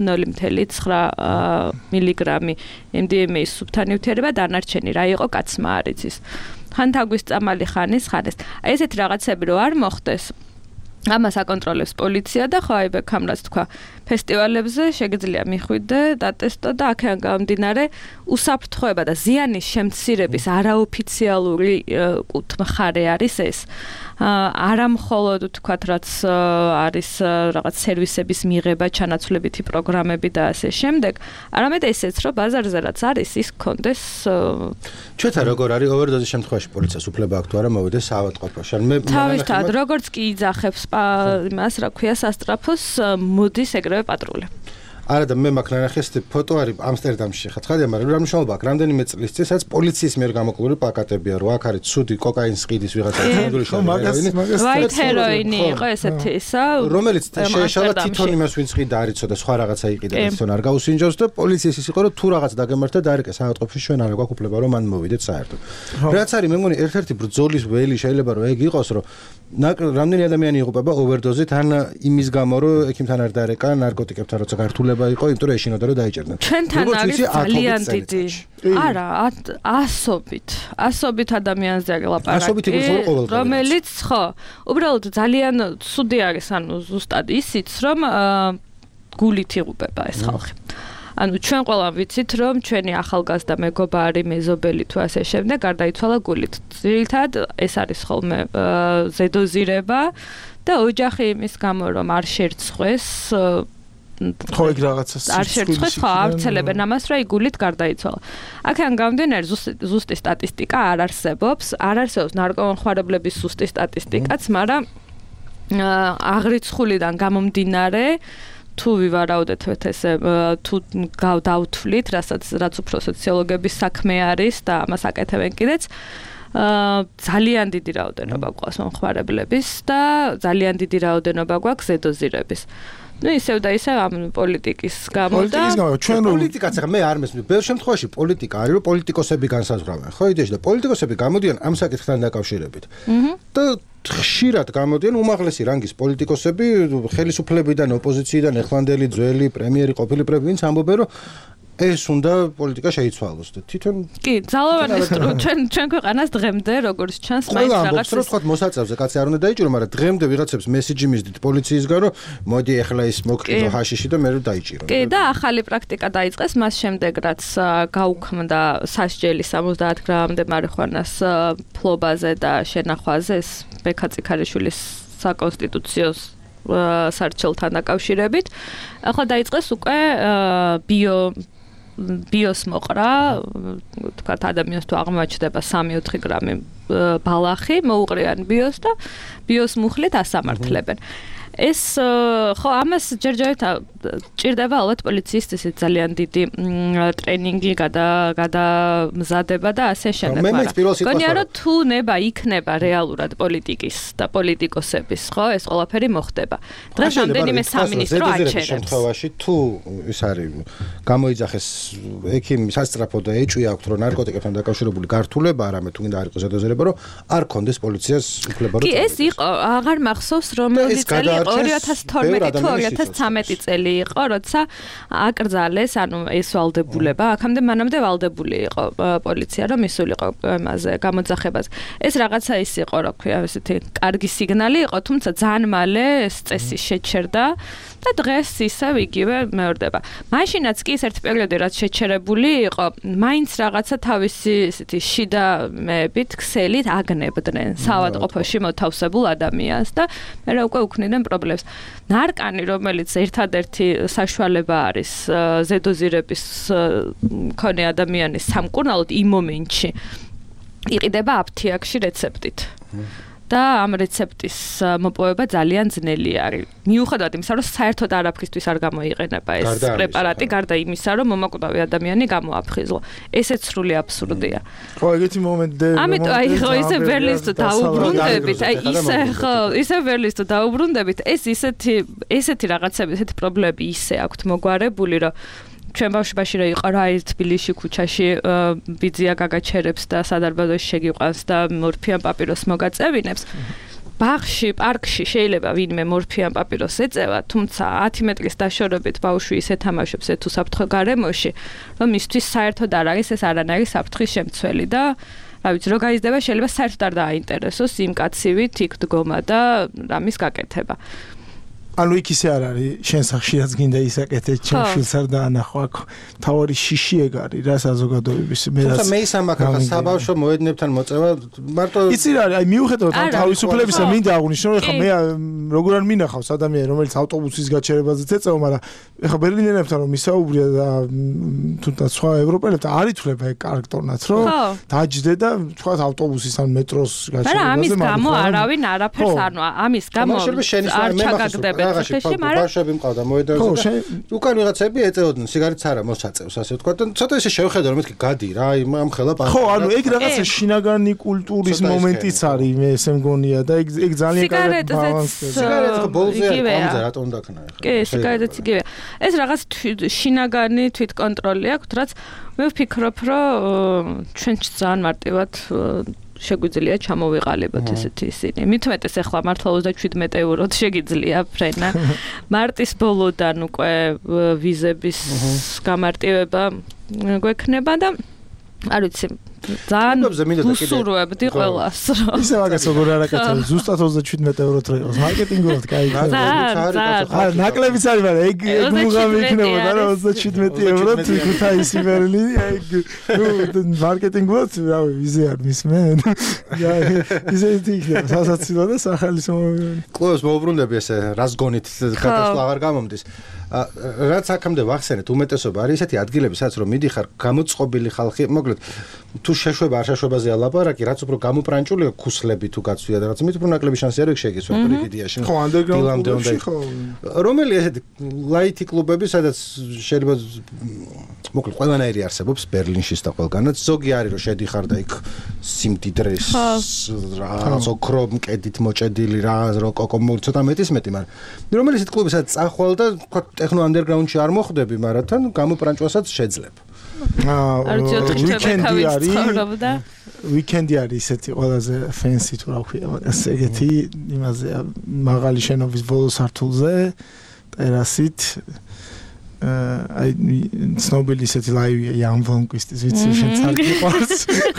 0.9 მილიგრამი MDMA-ის სუბთანივთიერება, დანარჩენი რა იყო კაცმა არ იცის. ხან თაგვის წამალი ხანის ხანეს. აი ესეთი რაღაცები რო არ მოხდეს ამას აკონტროლებს პოლიცია და ხო აი ბექამ რაც თქვა ფესტივალებზე შეგიძლია მიხვიდე დატესტო და აქედან გამომდინარე უსაფრთხოება და ზიანის შემცირების არაოფიციალური კუთხე არის ეს არა მხოლოდ თქვათ რაც არის რაღაც სერვისების მიღება ჩანაცვლებითი პროგრამები და ასე შემდეგ არამედ ესეც რომ ბაზარზე რაც არის ის გქონდეს ჩვენთან როგორ არის ოვერდოზის შემთხვევაში პოლიციას უფლება აქვს თუ არა მოვიდეს საავადმყოფოში ან მე თავისთავად როგორც კი იძახებს იმას რა ქვია სასტრაფოს მოდის ეგრევე პატრულე არა და მე მაგნანახე ეს ფოტო არის ამსტერდამში ხა ცხადია მაგრამ რა მნიშვნელობა აქვს რამდენიმე წლის წინ სადაც პოლიციის მიერ გამოკლული პაკეტებია რომ აქ არის ცუდი კოკაინის ყიდის ვიღაცა ნამდვილი მაგას ვაით ჰეროინი იყო ესეთი ისა რომელიც შეეშალა თვითონ იმას ვინც ყიდა არ იცოდა სხვა რაღაცა იყიდა და თვითონ არ გაუსინჯოს და პოლიციის ის იყო რომ თუ რაღაც დაგემართა დაარეკე საავადმყოფოში ჩვენ არ გვაქვს უფლება რომ მან მოვიდეთ საერთოდ რაც არის მე მგონი ერთ-ერთი ბრძოლის ველი შეიძლება რომ ეგ იყოს რომ რამდენი ადამიანი იღუპება ოვერდოზით ან იმის გამო რომ ექიმთან არ დაარეკა ნარკოტიკებთან როცა გართულება იყო იმიტომ რომ ეშინოდა რომ დაიჭერდნენ ჩვენთან არის ძალიან დიდი არა ასობით ადამიანზე ლაპარაკი რომელიც ხო უბრალოდ ძალიან ცუდი არის ანუ ზუსტად ისიც რომ გულით იღუპება ეს ხალხი ანუ ჩვენ ყველა ვიცით რომ ჩვენი ახალგაზრდა მეგობარი მეზობელი თუ ასე შემდეგ გარდაიცვალა გულით ძირითადად ეს არის ხოლმე ზედოზირება და ოჯახი იმის გამო რომ არ შერცხვეს ხო ეგ რაღაცას არ შერცხვეს ხო ავრცელებენ ამას რომ იგულით გარდაიცვალა აქედან გამომდინარე ზუსტი სტატისტიკა არ არსებობს ნარკომანხმარებლების ზუსტი სტატისტიკაც მაგრამ აღრიცხულიდან გამომდინარე თუ ვივარაუდეთ ესე თუ დავთვლით რაც უფრო სოციოლოგების საქმე არის და ამას აკეთებენ კიდეც ძალიან დიდი რაოდენობა გვყავს მომხმარებლების და ძალიან დიდი რაოდენობა გვაქვს ზედოზირების ну ისევ და ისევ ამ პოლიტიკის გამო და პოლიტიკაც ახლა მე არ მესმის ბევრ შემთხვევაში პოლიტიკა არის რომ პოლიტიკოსები განსაზღვრავენ ხო იდეაში და პოლიტიკოსები გამოდიან ამ საკითხთან დაკავშირებით და ხშირად გამოდიან უმაღლესი რანგის პოლიტიკოსები ხელისუფლებიდან ოპოზიციიდან ეხლანდელი ძველი პრემიერი ყოფილი პრემიერი ვინც ამბობენ რომ ეს უნდა პოლიტიკა შეიცვალოს და თვითონ კი ძალოვანი ჩვენ ქვეყანას დღემდე როგორც ჩანს მაინც რაღაც ის თქვა მოსაწევზე კაცი არ უნდა დაიჭირო მაგრამ დღემდე ვიღაცებს მესიჯი მისდით პოლიციისგან რომ მოდი ახლა ის მოგკიდო ჰაშიში და მე რომ დაიჭირო კი და ახალი პრაქტიკა დაიწყეს მას შემდეგ რაც გაუქმდა სასჯელი 70 გრამამდე მარიხუანას ფლობაზე და შენახვაზე ეს ბექა წიქარიშვილის საკონსტიტუციო სარჩელთან დაკავშირებით ახლა დაიწყეს უკვე ბიოს მოყრა, თქვა ადამიანს თუ აღმოაჩნდება 3-4 გრამი ბალახი, მოუყრიან ბიოს და ბიოს მუხლით ასამართლებენ. ეს ხო ამას ჯერჯერობით ჭირდება ალბათ პოლიციის ისე ძალიან დიდი ტრენინგი, გადამზადება და ასე შემდეგ. მგონია რომ თუ ნება იქნება რეალურად პოლიტიკის და პოლიტიკოსების, ხო, ეს ყველაფერი მოხდება. დღეს რამდენიმე სამინისტრო აჩერებს. შემთხვევაში თუ ის არის გამოიძახეს ექიმი სასწრაფო და ეჭვი აქვს რომ ნარკოტიკებთან დაკავშირებული გართულება არამედ თუ გინდა არ იყოს ზედოზერება რომ არ კონდეს პოლიციას უფლება რომ კი ეს იყო აღარ მახსოვს რომელი წელი 2012 თუ 2013 წელი იყო როცა აკრძალეს ანუ ეს ვალდებულება აქამდე მანამდე ვალდებული იყო პოლიცია რომ ისულიყო ამაზე გამოძახებას ეს რაღაცა ის იყო რა ქვია ესეთი კარგი სიგნალი იყო თუმცა ძალიან მალე ეს წესი შეჩერდა და დღეს ისევ იგივე მეორდება. მაშინაც კი ეს ერთი პერიოდი რაც შეჩერებული იყო, მაინც რაღაცა თავისი ესეთი შიდამებით, ქსელით აგნებდნენ საავადმყოფოში მოთავსებულ ადამიანს და მე უკვე უქმნიდნენ პრობლემებს. ნარკანი, რომელიც ერთადერთი საშუალება არის ზედოზირების მქონე ადამიანის სამკურნალოდ იმ მომენტში იყიდება აფთიაქში რეცეპტით. და ამ რეცეპტის მოპოვება ძალიან ძნელი არის. მიუხედავად იმისა, რომ საერთოდ არაფრისთვის არ გამოიყენება ეს პრეპარატი, გარდა იმისა, რომ მომაკვდავი ადამიანი გამოაფხიზლო. ესეც სრული აბსურდია. ხო, ეგეთი მომენტი. ამიტომ აი ხო, ისე ბერლინს თუ დაუბრუნდებით, აი ისე ხო, ისე ბერლინს თუ დაუბრუნდებით, ეს ესეთი რაღაცები, ესეთი პრობლემები ისე აქვთ მოგვარებული, რომ ჩვენ ბავშვობაში რა იყო რა ის თბილისში ქუჩაში ბიძია გაგაჩერებს და სადარბაზოში შეგიყვანს და მორფიან პაპიროს მოგაწევინებს. ბაღში, პარკში შეიძლება ვინმე მორფიან პაპიროს ეწევა, თუმცა 10 მეტრის დაშორებით ბავშვი ისე თამაშობს თუ საფრთხე გარემოში, რომ მისთვის საერთოდ არ არის ეს არანაირი საფრთხის შემცველი და რა ვიცი, რო გაიზრდება შეიძლება საერთოდ არ დააინტერესოს იმ კაცივით იქ დგომა და რამის გაკეთება. ანუ იქ ისე არ არის შენ სახშირად გინდა ისაკეთე ჩემ შვილს არ დაანახო აქ თავარი შიში ეგ არის რა საზოგადოების მე თუმცა მე ის ამაკახა საბავშვო მოედნებთან მოწევა მარტო იცი რა არის აი მიუხედავად ამ თავისუფლებისა მინდა აღვნიშნო ეხლა მე როგორ არ მინახავს ადამიანი რომელიც ავტობუსის გაჩერებაზე წეწევა მაგრამ ეხლა ბერლინელებთან რომ ისაუბრია და თუნდაც სხვა ევროპელებთან არ ითვლება ეგ კარგტონაც რომ დაჯდე და თქვა ავტობუსის ან მეტროს გაჩერებაზე მაგრამ ამის გამო არავინ არაფერს არ ამის გამო არ ჩაგაგდება ბავშვები მყავდა მოედანზე უკან ვიღაცები ეწეოდნენ სიგარეტს არა მოსაწევს ასე ვთქვა და ცოტა ისე შევხედე რომ მეთქი გადი რა იმ ხელა პანკი ხო ანუ ეგ რაღაცა შინაგანი კულტურის მომენტიც არის მე ესე მგონია და ეგ ძალიან კარგი ბალანსია სიგარეტს ბოლზე ამზე რატომ დაქნა ახლა კი სიგარეტიც იგივეა ეს რაღაც შინაგანი თვითკონტროლი აქვს რაც მე ვფიქრობ რომ ჩვენც ძალიან მარტივად შეგვიძლია ჩამოვიყალიბოთ ესეთი ისინი. მithumetes ახლა მართლა 27 ევროდ შეგიძლია ფრენა. მარტის ბოლოდან უკვე ვიზების გამარტივება გვექნება და არ ვიცი ძალიან უსურვებდი ყველას. ისე მაგას როგორ არ აკეთებ ზუსტად 27 ევროთ რა იყოს მარკეტინგულად კაი. აა ნაკლებიც არის მაგრამ ეგ მუღამი იქნებოდა რა 27 ევროთ ქუთაისი ბერლინი ეგ ნუ მარკეტინგულად რავი ვიზე არ მისმენ. ისე იქნება სასაცილო და სახალისო. კლუბს მოუბრუნდები ესე რას გონით გადასვლა აღარ გამომდის. რაც აქამდე ვახსენეთ უმეტესობა არის ესეთი ადგილები სადაც რომ მიდიხარ გამოწყობილი ხალხი მოკლედ თუ შეშვება არ შეშვებაზეა ლაპარაკი რაც უფრო გამოპრანჭულია ქუსლები თუ გაცვია და რაც მით უფრო ნაკლები შანსი არის შეგისვა პრიდიდიაში ხო ანდერგრაუნდში ხო რომელი ესეთი ლაითი კლუბები სადაც შეიძლება მოკლედ ყველანაირი არსებობს ბერლინშიც და ყველგანაც ზოგი არის რომ შედიხარ და იქ სიმდიდრეს რაღაც ოქრო მკედით მოჭედილი რა როკოკო ცოტა მეტის მეტი მაგრამ რომელი ესეთი კლუბი სადაც წახვალ და თქვა ტექნო ანდერგრაუნდში არ მოხვდები მაგრამ თან გამოპრანჭვასაც შეძლებ ვიკენდი არის ვიკენდი არის ისეთი ყველაზე ფენსი თუ რა ქვია მაგას ეგეთი იმაზე მაღალი შენობის ბოლო სართულზე ტერასით აი ცნობილი ისეთი ლაივია იან ვონკვისტის ვიცი შენ წარგი ყავს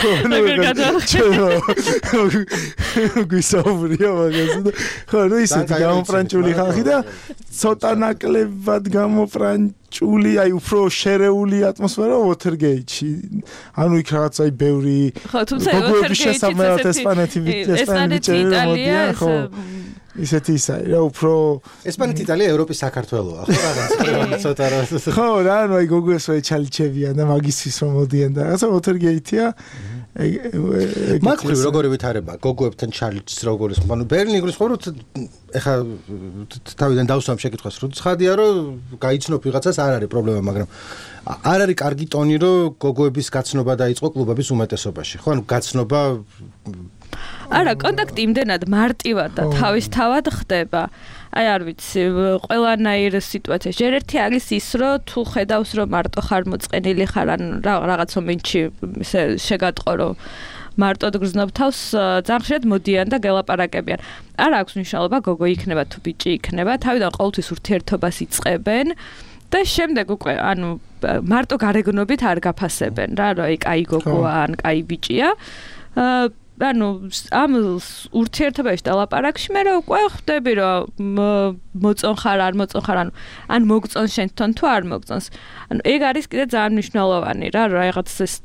ხო გვისაუბრია მაგაზე ხო ნუ ისეთი გამოფრანჭული ხალხი და ცოტა ნაკლებად გამოფრანჭული აი უფრო შერეული ატმოსფერო ვოთერგეიტში ანუ იქ რაღაც აი ბევრი ხო თუმცა ვოთერგეიტში ესპანეთი იტალია ხო ისეთი ისა რა უფრო ესპანეთი იტალია ევროპის საქართველოა ხო რაღაც ცოტა რა ხო რა ნუ აი გოგოებს ვეჩალიჩებიან და მაგისთვის რომ მოდიან და რაღაცა ვოთერგეიტია მაგხრივ როგორი ვითარება გოგოებთან ჩარლიც როგორ ის ანუ ბერლინი იგრის ხო რომ ეხა თავიდან დავსვამ შეკითხვას რომ ცხადია რომ გაიცნობ ვიღაცას არ არის პრობლემა მაგრამ არ არის კარგი ტონი რომ გოგოების გაცნობა დაიწყო კლუბების უმეტესობაში ხო ანუ გაცნობა არა კონტაქტი იმდენად მარტივად და თავისთავად ხდება აი არ ვიცი ყველანაირ სიტუაციაში ჯერ ერთი არის ის რომ თუ ხედავს რომ მარტო ხარ მოწყენილი ხარ ან რაღაც მომენტში შეგატყო რომ მარტოდ გრძნობ თავს ძალიან ხშირად მოდიან და გელაპარაკებიან არ აქვს მნიშვნელობა გოგო იქნება თუ ბიჭი იქნება თავიდან ყოველთვის ურთიერთობას იწყებენ და შემდეგ უკვე ანუ მარტო გარეგნობით არ გაფასებენ რა რომ აი კაი გოგოა ან კაი ბიჭია ანუ ამ ურთიერთობაში და ლაპარაკში მე რა უკვე ხვდები რომ მოწონ ხარ არ მოწონ ხარ ან მოგწონ შენ თვითონ თუ არ მოგწონს ანუ ეგ არის კიდე ძალიან მნიშვნელოვანი რა რაღაც ეს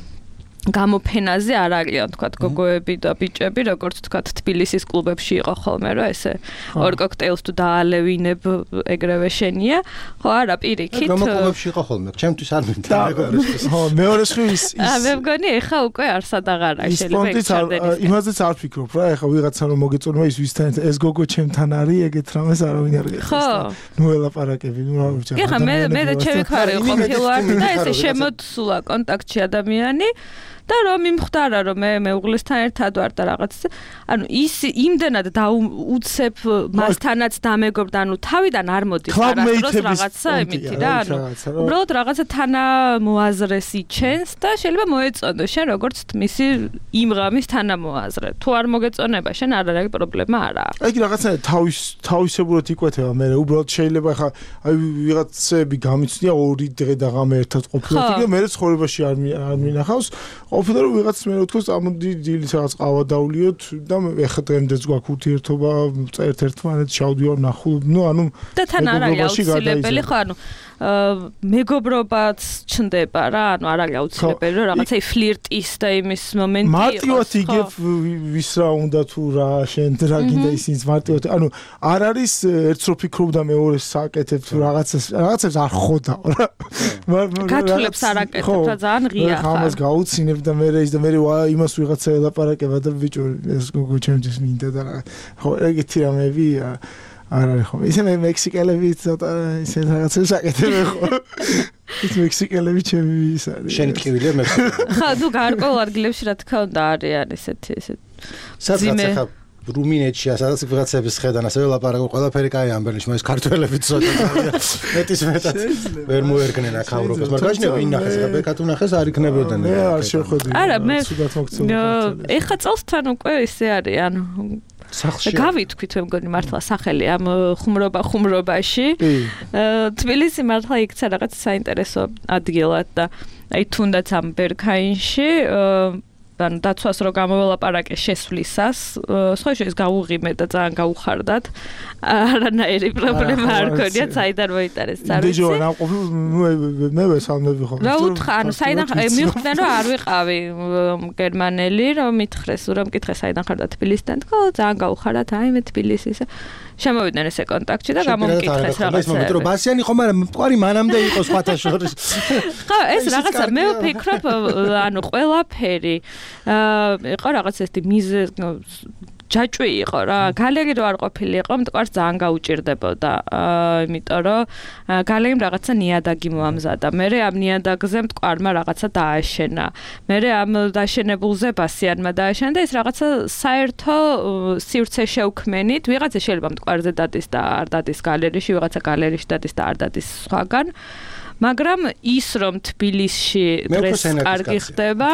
გამოფენაზე არ არიან თქვა გოგოები და ბიჭები როგორც თქვა თბილისის კლუბებში იყო ხოლმე რომ ესე ორ კოქტეილს თუ დაალევინებ ეგრევე შენია ხო არა პირიქით გამოფენებში იყო ხოლმე ჩემთვის არ მინდა ხო მეორე ხის მე მგონი ეხა უკვე არსად აღარა შეიძლება იმაზეც არ ფიქრობ რა ეხა ვიღაცა რომ მოგეწონება ის ვისთან ეს გოგო ჩემთან არის ეგეთ რამეს არავინ არ გეხსნა ნუ ელაპარაკები ნუ რა ვიცი ეხა მე და ჩემი ხარი ყოფილვარ და ესე შემოსულა კონტაქტში ადამიანი და რომ მიმხვდარა რომ მე მეუღლესთან ერთად ვარ და რაღაც ანუ ის იმდენად დაუცებ მასთანაც დამეგობრდა ანუ თავიდან არ მოდის არასდროს რაღაცა იმითი რა ანუ უბრალოდ რაღაცა თანამოაზრესი ჩენს და შეიძლება მოეწონო შენ როგორც მისი იმ ღამის თანამოაზრე თუ არ მოგეწონება შენ არ არის პრობლემა არა აი რაღაცა თავისებურად იკვეთება მე უბრალოდ შეიძლება ხა აი ვიღაცები გამიცნია ორი დღე და ღამე ერთად ყოფილიყო და მე ცხოვრებაში არ მინახავს ოფიდო რომ ვიღაც მე ვთქოს ამოდი დილის რაღაც ყავა დავლიოთ და ეხა დღემდეც გვაქვს ურთიერთობა ერთ-ერთმანეთს ჩავდივარ ნახულ ნუ ანუ და თან არ არის აუცილებელი ხო ანუ მეგობრობაც ჩნდება რა ანუ არ არის აუცილებელი რომ რაღაცა ფლირტის და იმის მომენტი იყოს მარტივად იგებ ვის რა უნდა თუ რა შენ რა გინდა ისინი მარტივად ანუ არ არის ერთს რო ფიქრობ და მეორეს სააკეთებ თუ რაღაცებს არ ხვდაო რა გათვლებს არ აკეთებ რა ძალიან ღია ხარ ამას გაუცინებ და მე ის და მე იმას ვიღაცა ელაპარაკება და ბიჭო ეს გოგო ჩემთვის მინდა და ხო ეგეთი რამეები არ არის ხო ისე მე მექსიკელები ცოტა ისე რაღაცებს აკეთებ ხო ის მექსიკელები ჩემი ის არის შენი ტკივილია მე ხა თუ გარკვეულ ადგილებში რა თქმა უნდა არიან ესეთი სადღაც ხა რუმინეთში სადაც ვიღაცების ხედან ასევე ლაპარაკობ ყველაფერი კაი ამბერში მაგრამ ეს ქართველები ცოტა მეტის მეტად ვერ მოერგნენ აქ ავროპას მაგრამ გაჩნია ინახეს რა ბეკათ უნახეს არ იქნებოდნენ მე არ შეხვედი არა მე ეხა წელსთან უკვე ისე არის ანუ გავითქვით მე მგონი მართლა სახელი ამ ხუმრობაში თბილისი მართლა იქცა რაღაც საინტერესო ადგილად და აი თუნდაც ამ ბერქაინში ანუ დაცვას რო გამოველაპარაკე შესვლისას სხვა შეიძლება გაუღიმე და ძალიან გაუხარდათ არანაირი პრობლემა არ ქონია საიდან მოიტარეს არ ვიცი დიჯო მე ვესალმები ხო რა უთხრა ანუ საიდან მიხვდნენ რომ არ ვიყავი გერმანელი რომ მითხრეს რომ მკითხე საიდან ხარ და თბილისიდან თქო ძალიან გაუხარდათ აი მე თბილისის შემოვიდნენ ესე კონტაქტში და გამომკითხეს რაღაცა რომ ბასიანი ხო მაგრამ მყარი მანამდე იყო სხვათა შორის ხო ეს რაღაცა მე ვფიქრობ ანუ ყველაფერი იყო რაღაც ესეთი მიზეზ ჯაჭვი იყო რა გალერი რო არ ყოფილიყო მტკვარს ძალიან გაუჭირდებოდა იმიტომ რომ გალერიმ რაღაცა ნიადაგი მოამზადა მე ამ ნიადაგზე მტკვარმა რაღაცა დააშენა მე ამ დაშენებულზე ბასიანმა დააშენა და ეს რაღაცა საერთო სივრცე შევქმენით ვიღაცა შეიძლება მტკვარზე დადის და არ დადის გალერიში ვიღაცა გალერიში დადის და არ დადის სხვაგან მაგრამ ის რომ თბილისში დღეს კარგი ხდება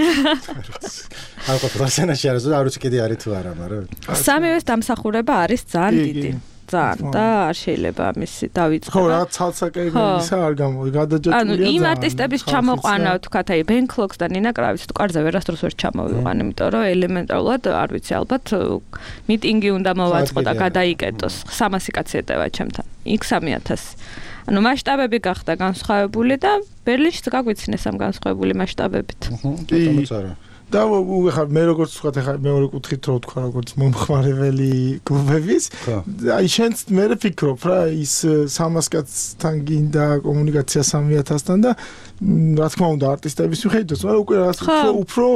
ალბათ რუსენაში არის და არ ვიცი კიდე არის თუ არა მაგრამ სამივეს დამსახურება არის ძალიან დიდი ძალიან და არ შეიძლება მისი დავიწყება ხო რა ცალსაკეებისა არ გამოი გადაჯაჭვია ანუ იმ არტისტების ჩამოყვანა თქვათ აი ბენ ქლოკს და ნინა კრავიც თკარზე ვერასდროს ვერ ჩამოვიყვან იმიტომ რომ ელემენტარულად არ ვიცი ალბათ მიტინგი უნდა მოვაწყო და გადაიკეტოს 300 კაცი ეტევა ჩემთან იქ 3000 ანუ მასშტაბები გახდა განსხვავებული და ბერლინშიც გაგვიცინეს ამ განსხვავებული მასშტაბებით. ბატონოც არა. და ხარ მე როგორც ვთქვა ხა მეორე კუთხით რო ვთქვა როგორც მომხმარებელი კლუბების აი შენც მე ვფიქრობ რა ის 300 კაცთან გინდა კომუნიკაცია 3000-თან და რა თქმა უნდა არტისტების მიხედვით მაგრამ უკვე უფრო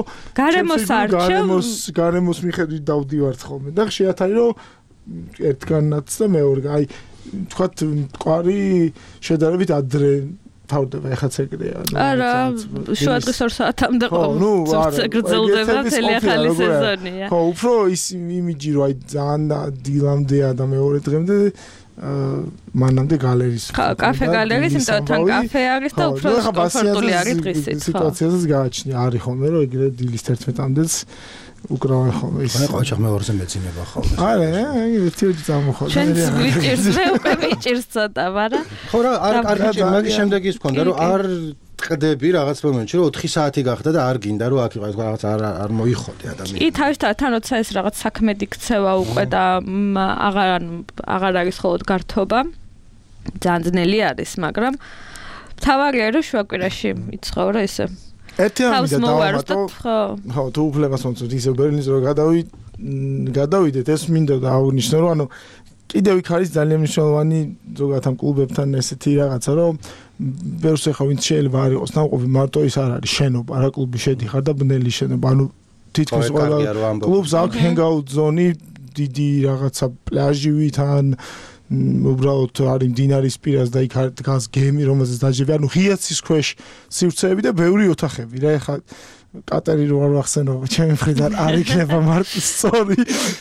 გარემოს მიხედვით დავდივართ ხოლმე და ხშირად არის რომ ერთგანაც და მეორე აი თქვათ მყარი შედარებით ადრე თავდება ეხაც ეგრეა არა შუადღის 2 საათამდე ყოველთვის გრძელდება მთელი ახალი სეზონია ხო უფრო ის იმიჯი რომ აი ძალიან დილამდეა და მეორე დღემდე მანამდე გალერის კაფე გალერის იმიტომ თან კაფე არის და უფრო კომფორტული არის დღისით ხო სიტუაციაზეც გააჩნია არის ხოლმე რომ ეგრე დილის 11-მდეც უკრავენ ხოლმე ის ყოჩახ მეორზე მეძინება ხოლმე არა ერთი წამოხვალ შენ ვიჭირს მე უკვე ვიჭირს ცოტა მაგრამ ხო რა არ კარგი მაგის შემდეგ ის მქონდა რომ არ ტყდები რაღაც მომენტში რომ 4 საათი გახდა და არ გინდა რომ აქ იყოს რაღაც არ მოიხოდე ადამიანი კი თავისთავად თან როცა ეს რაღაც საქმედი ქცევა უკვე და აღარ არის ხოლოდ გართობა ძალიან ძნელი არის მაგრამ თავარია რომ შუაკვირაში იცხოვრა ესე ერთი ამით დავამატო ხო თუ უფლებას მომწონს ისე ბერლინს რომ გადავიდეთ ეს მინდა და აღნიშნო რომ ანუ კიდევ იქ არის ძალიან მნიშვნელოვანი ზოგადად ამ კლუბებთან ესეთი რაღაცა რომ ბევრს ახლა ვინც შეიძლება არ იყოს ნაყოფი მარტო ის არ არის შენობა რა კლუბი შედიხარ და ბნელი შენობა ანუ თითქოს ყველა კლუბს აქვს ჰენგაუტ ზონი დიდი რაღაცა პლაჟივით ან უბრალოდ არის მდინარის პირას და იქ დგას გემი რომელზეც დაჯები ანუ ღიაცის ქვეშ სივრცეები და ბევრი ოთახები რა ეხლა კატერი რო არ ვახსენო ჩემი მხრიდან არ იქნება მარტო სწორი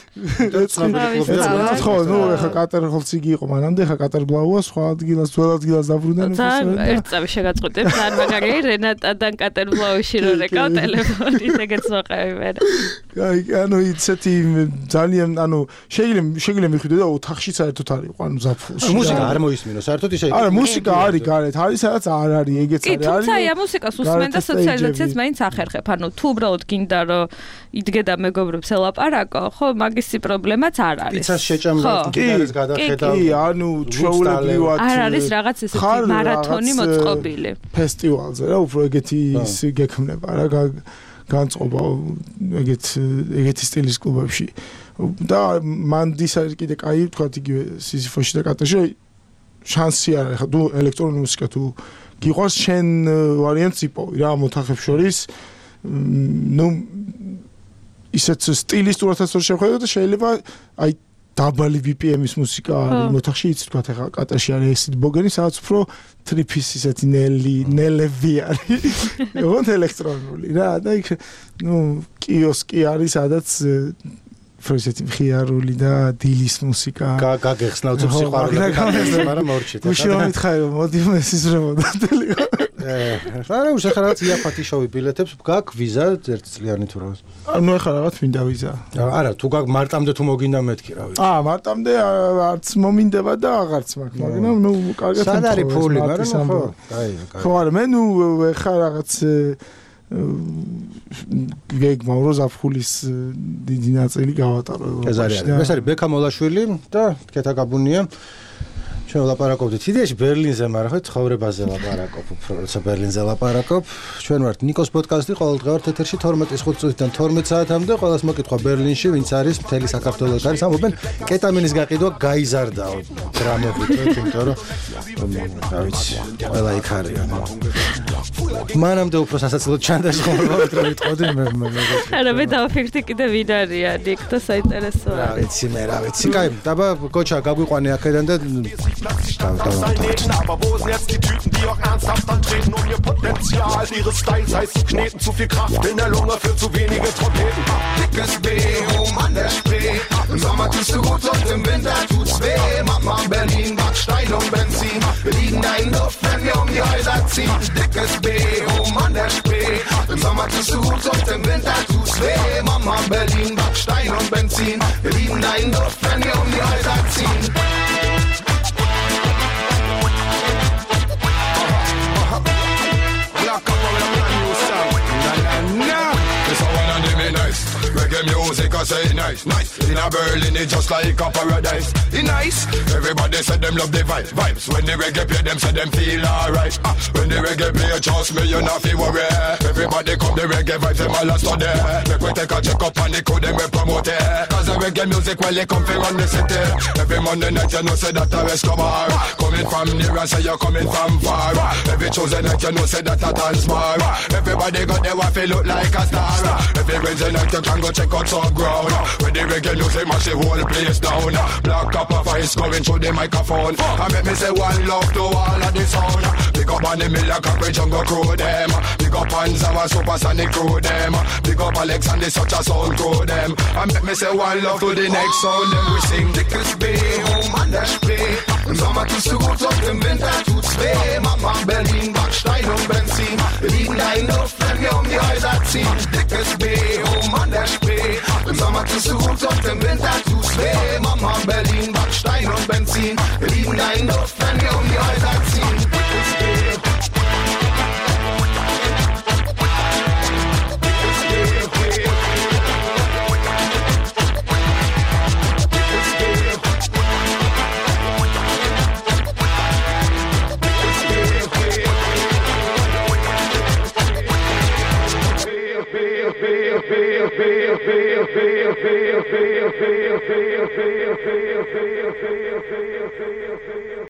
ხო ნუ ეხლა კატერი ხოლცი იყო მანამდე ეხლა კატერ ბლაუა სხვა ადგილას ძველ ადგილას დაბრუნდნენ ერთ წამი შეგაწყვეტებ ძალიან მაგარი რენატადან კატერ ბლაუში რო რეკავ ტელეფონი ეგეც ვაყევი მე აი ანუ ისეთი ძალიან ანუ შეიძლება მიხვიდე და ოთახში საერთოდ არ იყო ანუ ზაფხულში მუსიკა არ მოისმინო საერთოდ ისე არა მუსიკა არის გარეთ არის სადაც არ არის ეგეც არის კი თუმცა აი მუსიკას უსმენ და სოციალიზაციას მაინც ახერხებ ანუ თუ უბრალოდ გინდა რომ იდგე და მეგობრებს ელაპარაკო ხო მაგისი პრობლემაც არ არის პიცას შეჭამდა გიტარის გადახედა კი ანუ ჩვეულებრივად არ არის რაღაც ესეთი მარათონი მოწყობილი ფესტივალზე რა უფრო ეგეთი ის გექმნება რა განწყობა ეგეთი სტილის კლუბებში და მანდის არის კიდე კაი თქვათ იგივე სიზიფოში და კატაში შანსი არის ხა თუ ელექტრონული მუსიკა თუ გიყვარს შენ ვარიანტს იპოვი რა მოთახებს შორის ну ისეთ სტილისტურადაც რო შევხედო და შეიძლება აი დაბალი BPM-ის მუსიკა არის მოთახში იცი თქვა ხა კატარში არის ესეთი ბოგენი სადაც უფრო ტრიფის ისეთი ნელები არის ოღონდ ელექტრონული რა და იქ ну კიოსკი არის სადაც ფროსეთი მხიარული და დილის მუსიკა გაგეხსნა უცებ სიყვარული მაგრამ მორჩით უშო მითხარი მოდი მესიზრებოდა თელიკო არა უშო ხა რაღაც იაფათი შოვი ბილეთებს გაკ ვიზა ერთწლიანი თუ რაღაც ანუ ეხლა რაღაც მინდა ვიზა არა თუ გაკ მარტამდე თუ მოგინდა მეთქი რა ვიცი მარტამდე არც მომინდება და აღარც მაქვს მაგრამ ნუ კარგად სად არის ფული მაგრამ ხო კაი ხო არა მე ნუ ეხლა რაღაც გეგმა რო ზაფხულის დიდი ნაწილი გავატარო ეს არის ბექა მოლაშვილი და კეთა გაბუნია ჩვენ ვლაპარაკობდით იდეაში ბერლინზე მაგრამ ხო ცხოვრებაზე ვლაპარაკობ როცა ბერლინზე ვლაპარაკობ ჩვენ ვართ ნიკოს პოდკასტი ყოველდღე ვართ ეთერში 12:05 წუთიდან 12 საათამდე ყველას მოკითხვა ბერლინში ვინც არის მთელი საქართველოს არის ამობენ კეტამინის გაყიდვა გაიზარდაო დრამებით იმიტომ რომ რა ვიცი ყველა იქ არის მანამდე უფრო სასაცილოდ ჩანდაში ხომ რომ ვიტყოდი მე არა მე დავფიქრდი კიდე ვინ არია ნიკ და საინტერესოა რა ვიცი კაი დაბა კოჩა გაგვიყვანე აქედან და aber wo sind jetzt die Typen, die auch ernsthaft antreten, um ihr Potenzial ihres Styles heiß zu kneten, zu viel Kraft in der Lunge für zu wenige Trompeten. Dickes B, oben an der Spree, im Sommer tust du gut und im Winter tut's weh. Mama Berlin, Backstein und Benzin, wir liegen da in Luft, wenn wir die Häuser ziehen. Dickes B, oben an der Spree, im Sommer tust du gut und im Winter tut's weh. Mama Berlin, Backstein und Benzin, wir liegen da in Luft, wenn wir die Häuser ziehen. Reggae music I say nice. nice, nice. In a Berlin, it's just like a paradise. It nice. Everybody said them love the vibes. When the reggae play, them say them feel alright. When the reggae play, trust me, you not feel worry. Everybody come the reggae vibes, them all a study. Make we take a check up and the code, them we promote it. Cause the reggae music, well, they come from on the city. Every Monday night, you know, say that a Escobar. Coming from near and say you're coming from far. Every Tuesday night, you know, say that a dance bar. Everybody got their wife, look like a star. Every Wednesday night, you can go check out some ground. When the reggae music mash the whole place down. Black Copper voice going through the microphone. I make me say one love to all of the sound. Big up on the Miller Cockroach Jungle crew them. Big up on Zawa Supersonic crew them. Big up Alex and the Such a Sound crew them. I make me say one love to the next sound. Then we sing Dickes Bay, home and der Spree. Im Sommer tust du gut und im Winter tut's weh. Mama, Berlin, Backstein und Benzin. Wir liegen da in Luft, wenn wir um die Häuser ziehen. Dickes Bay, home and der Spree. Im Sommer tust du gut und im Winter tut's weh. Mama, Berlin, Backstein und Benzin. Wir liegen da in Luft, wenn wir um die Häuser ziehen. Dickes Bay. Feel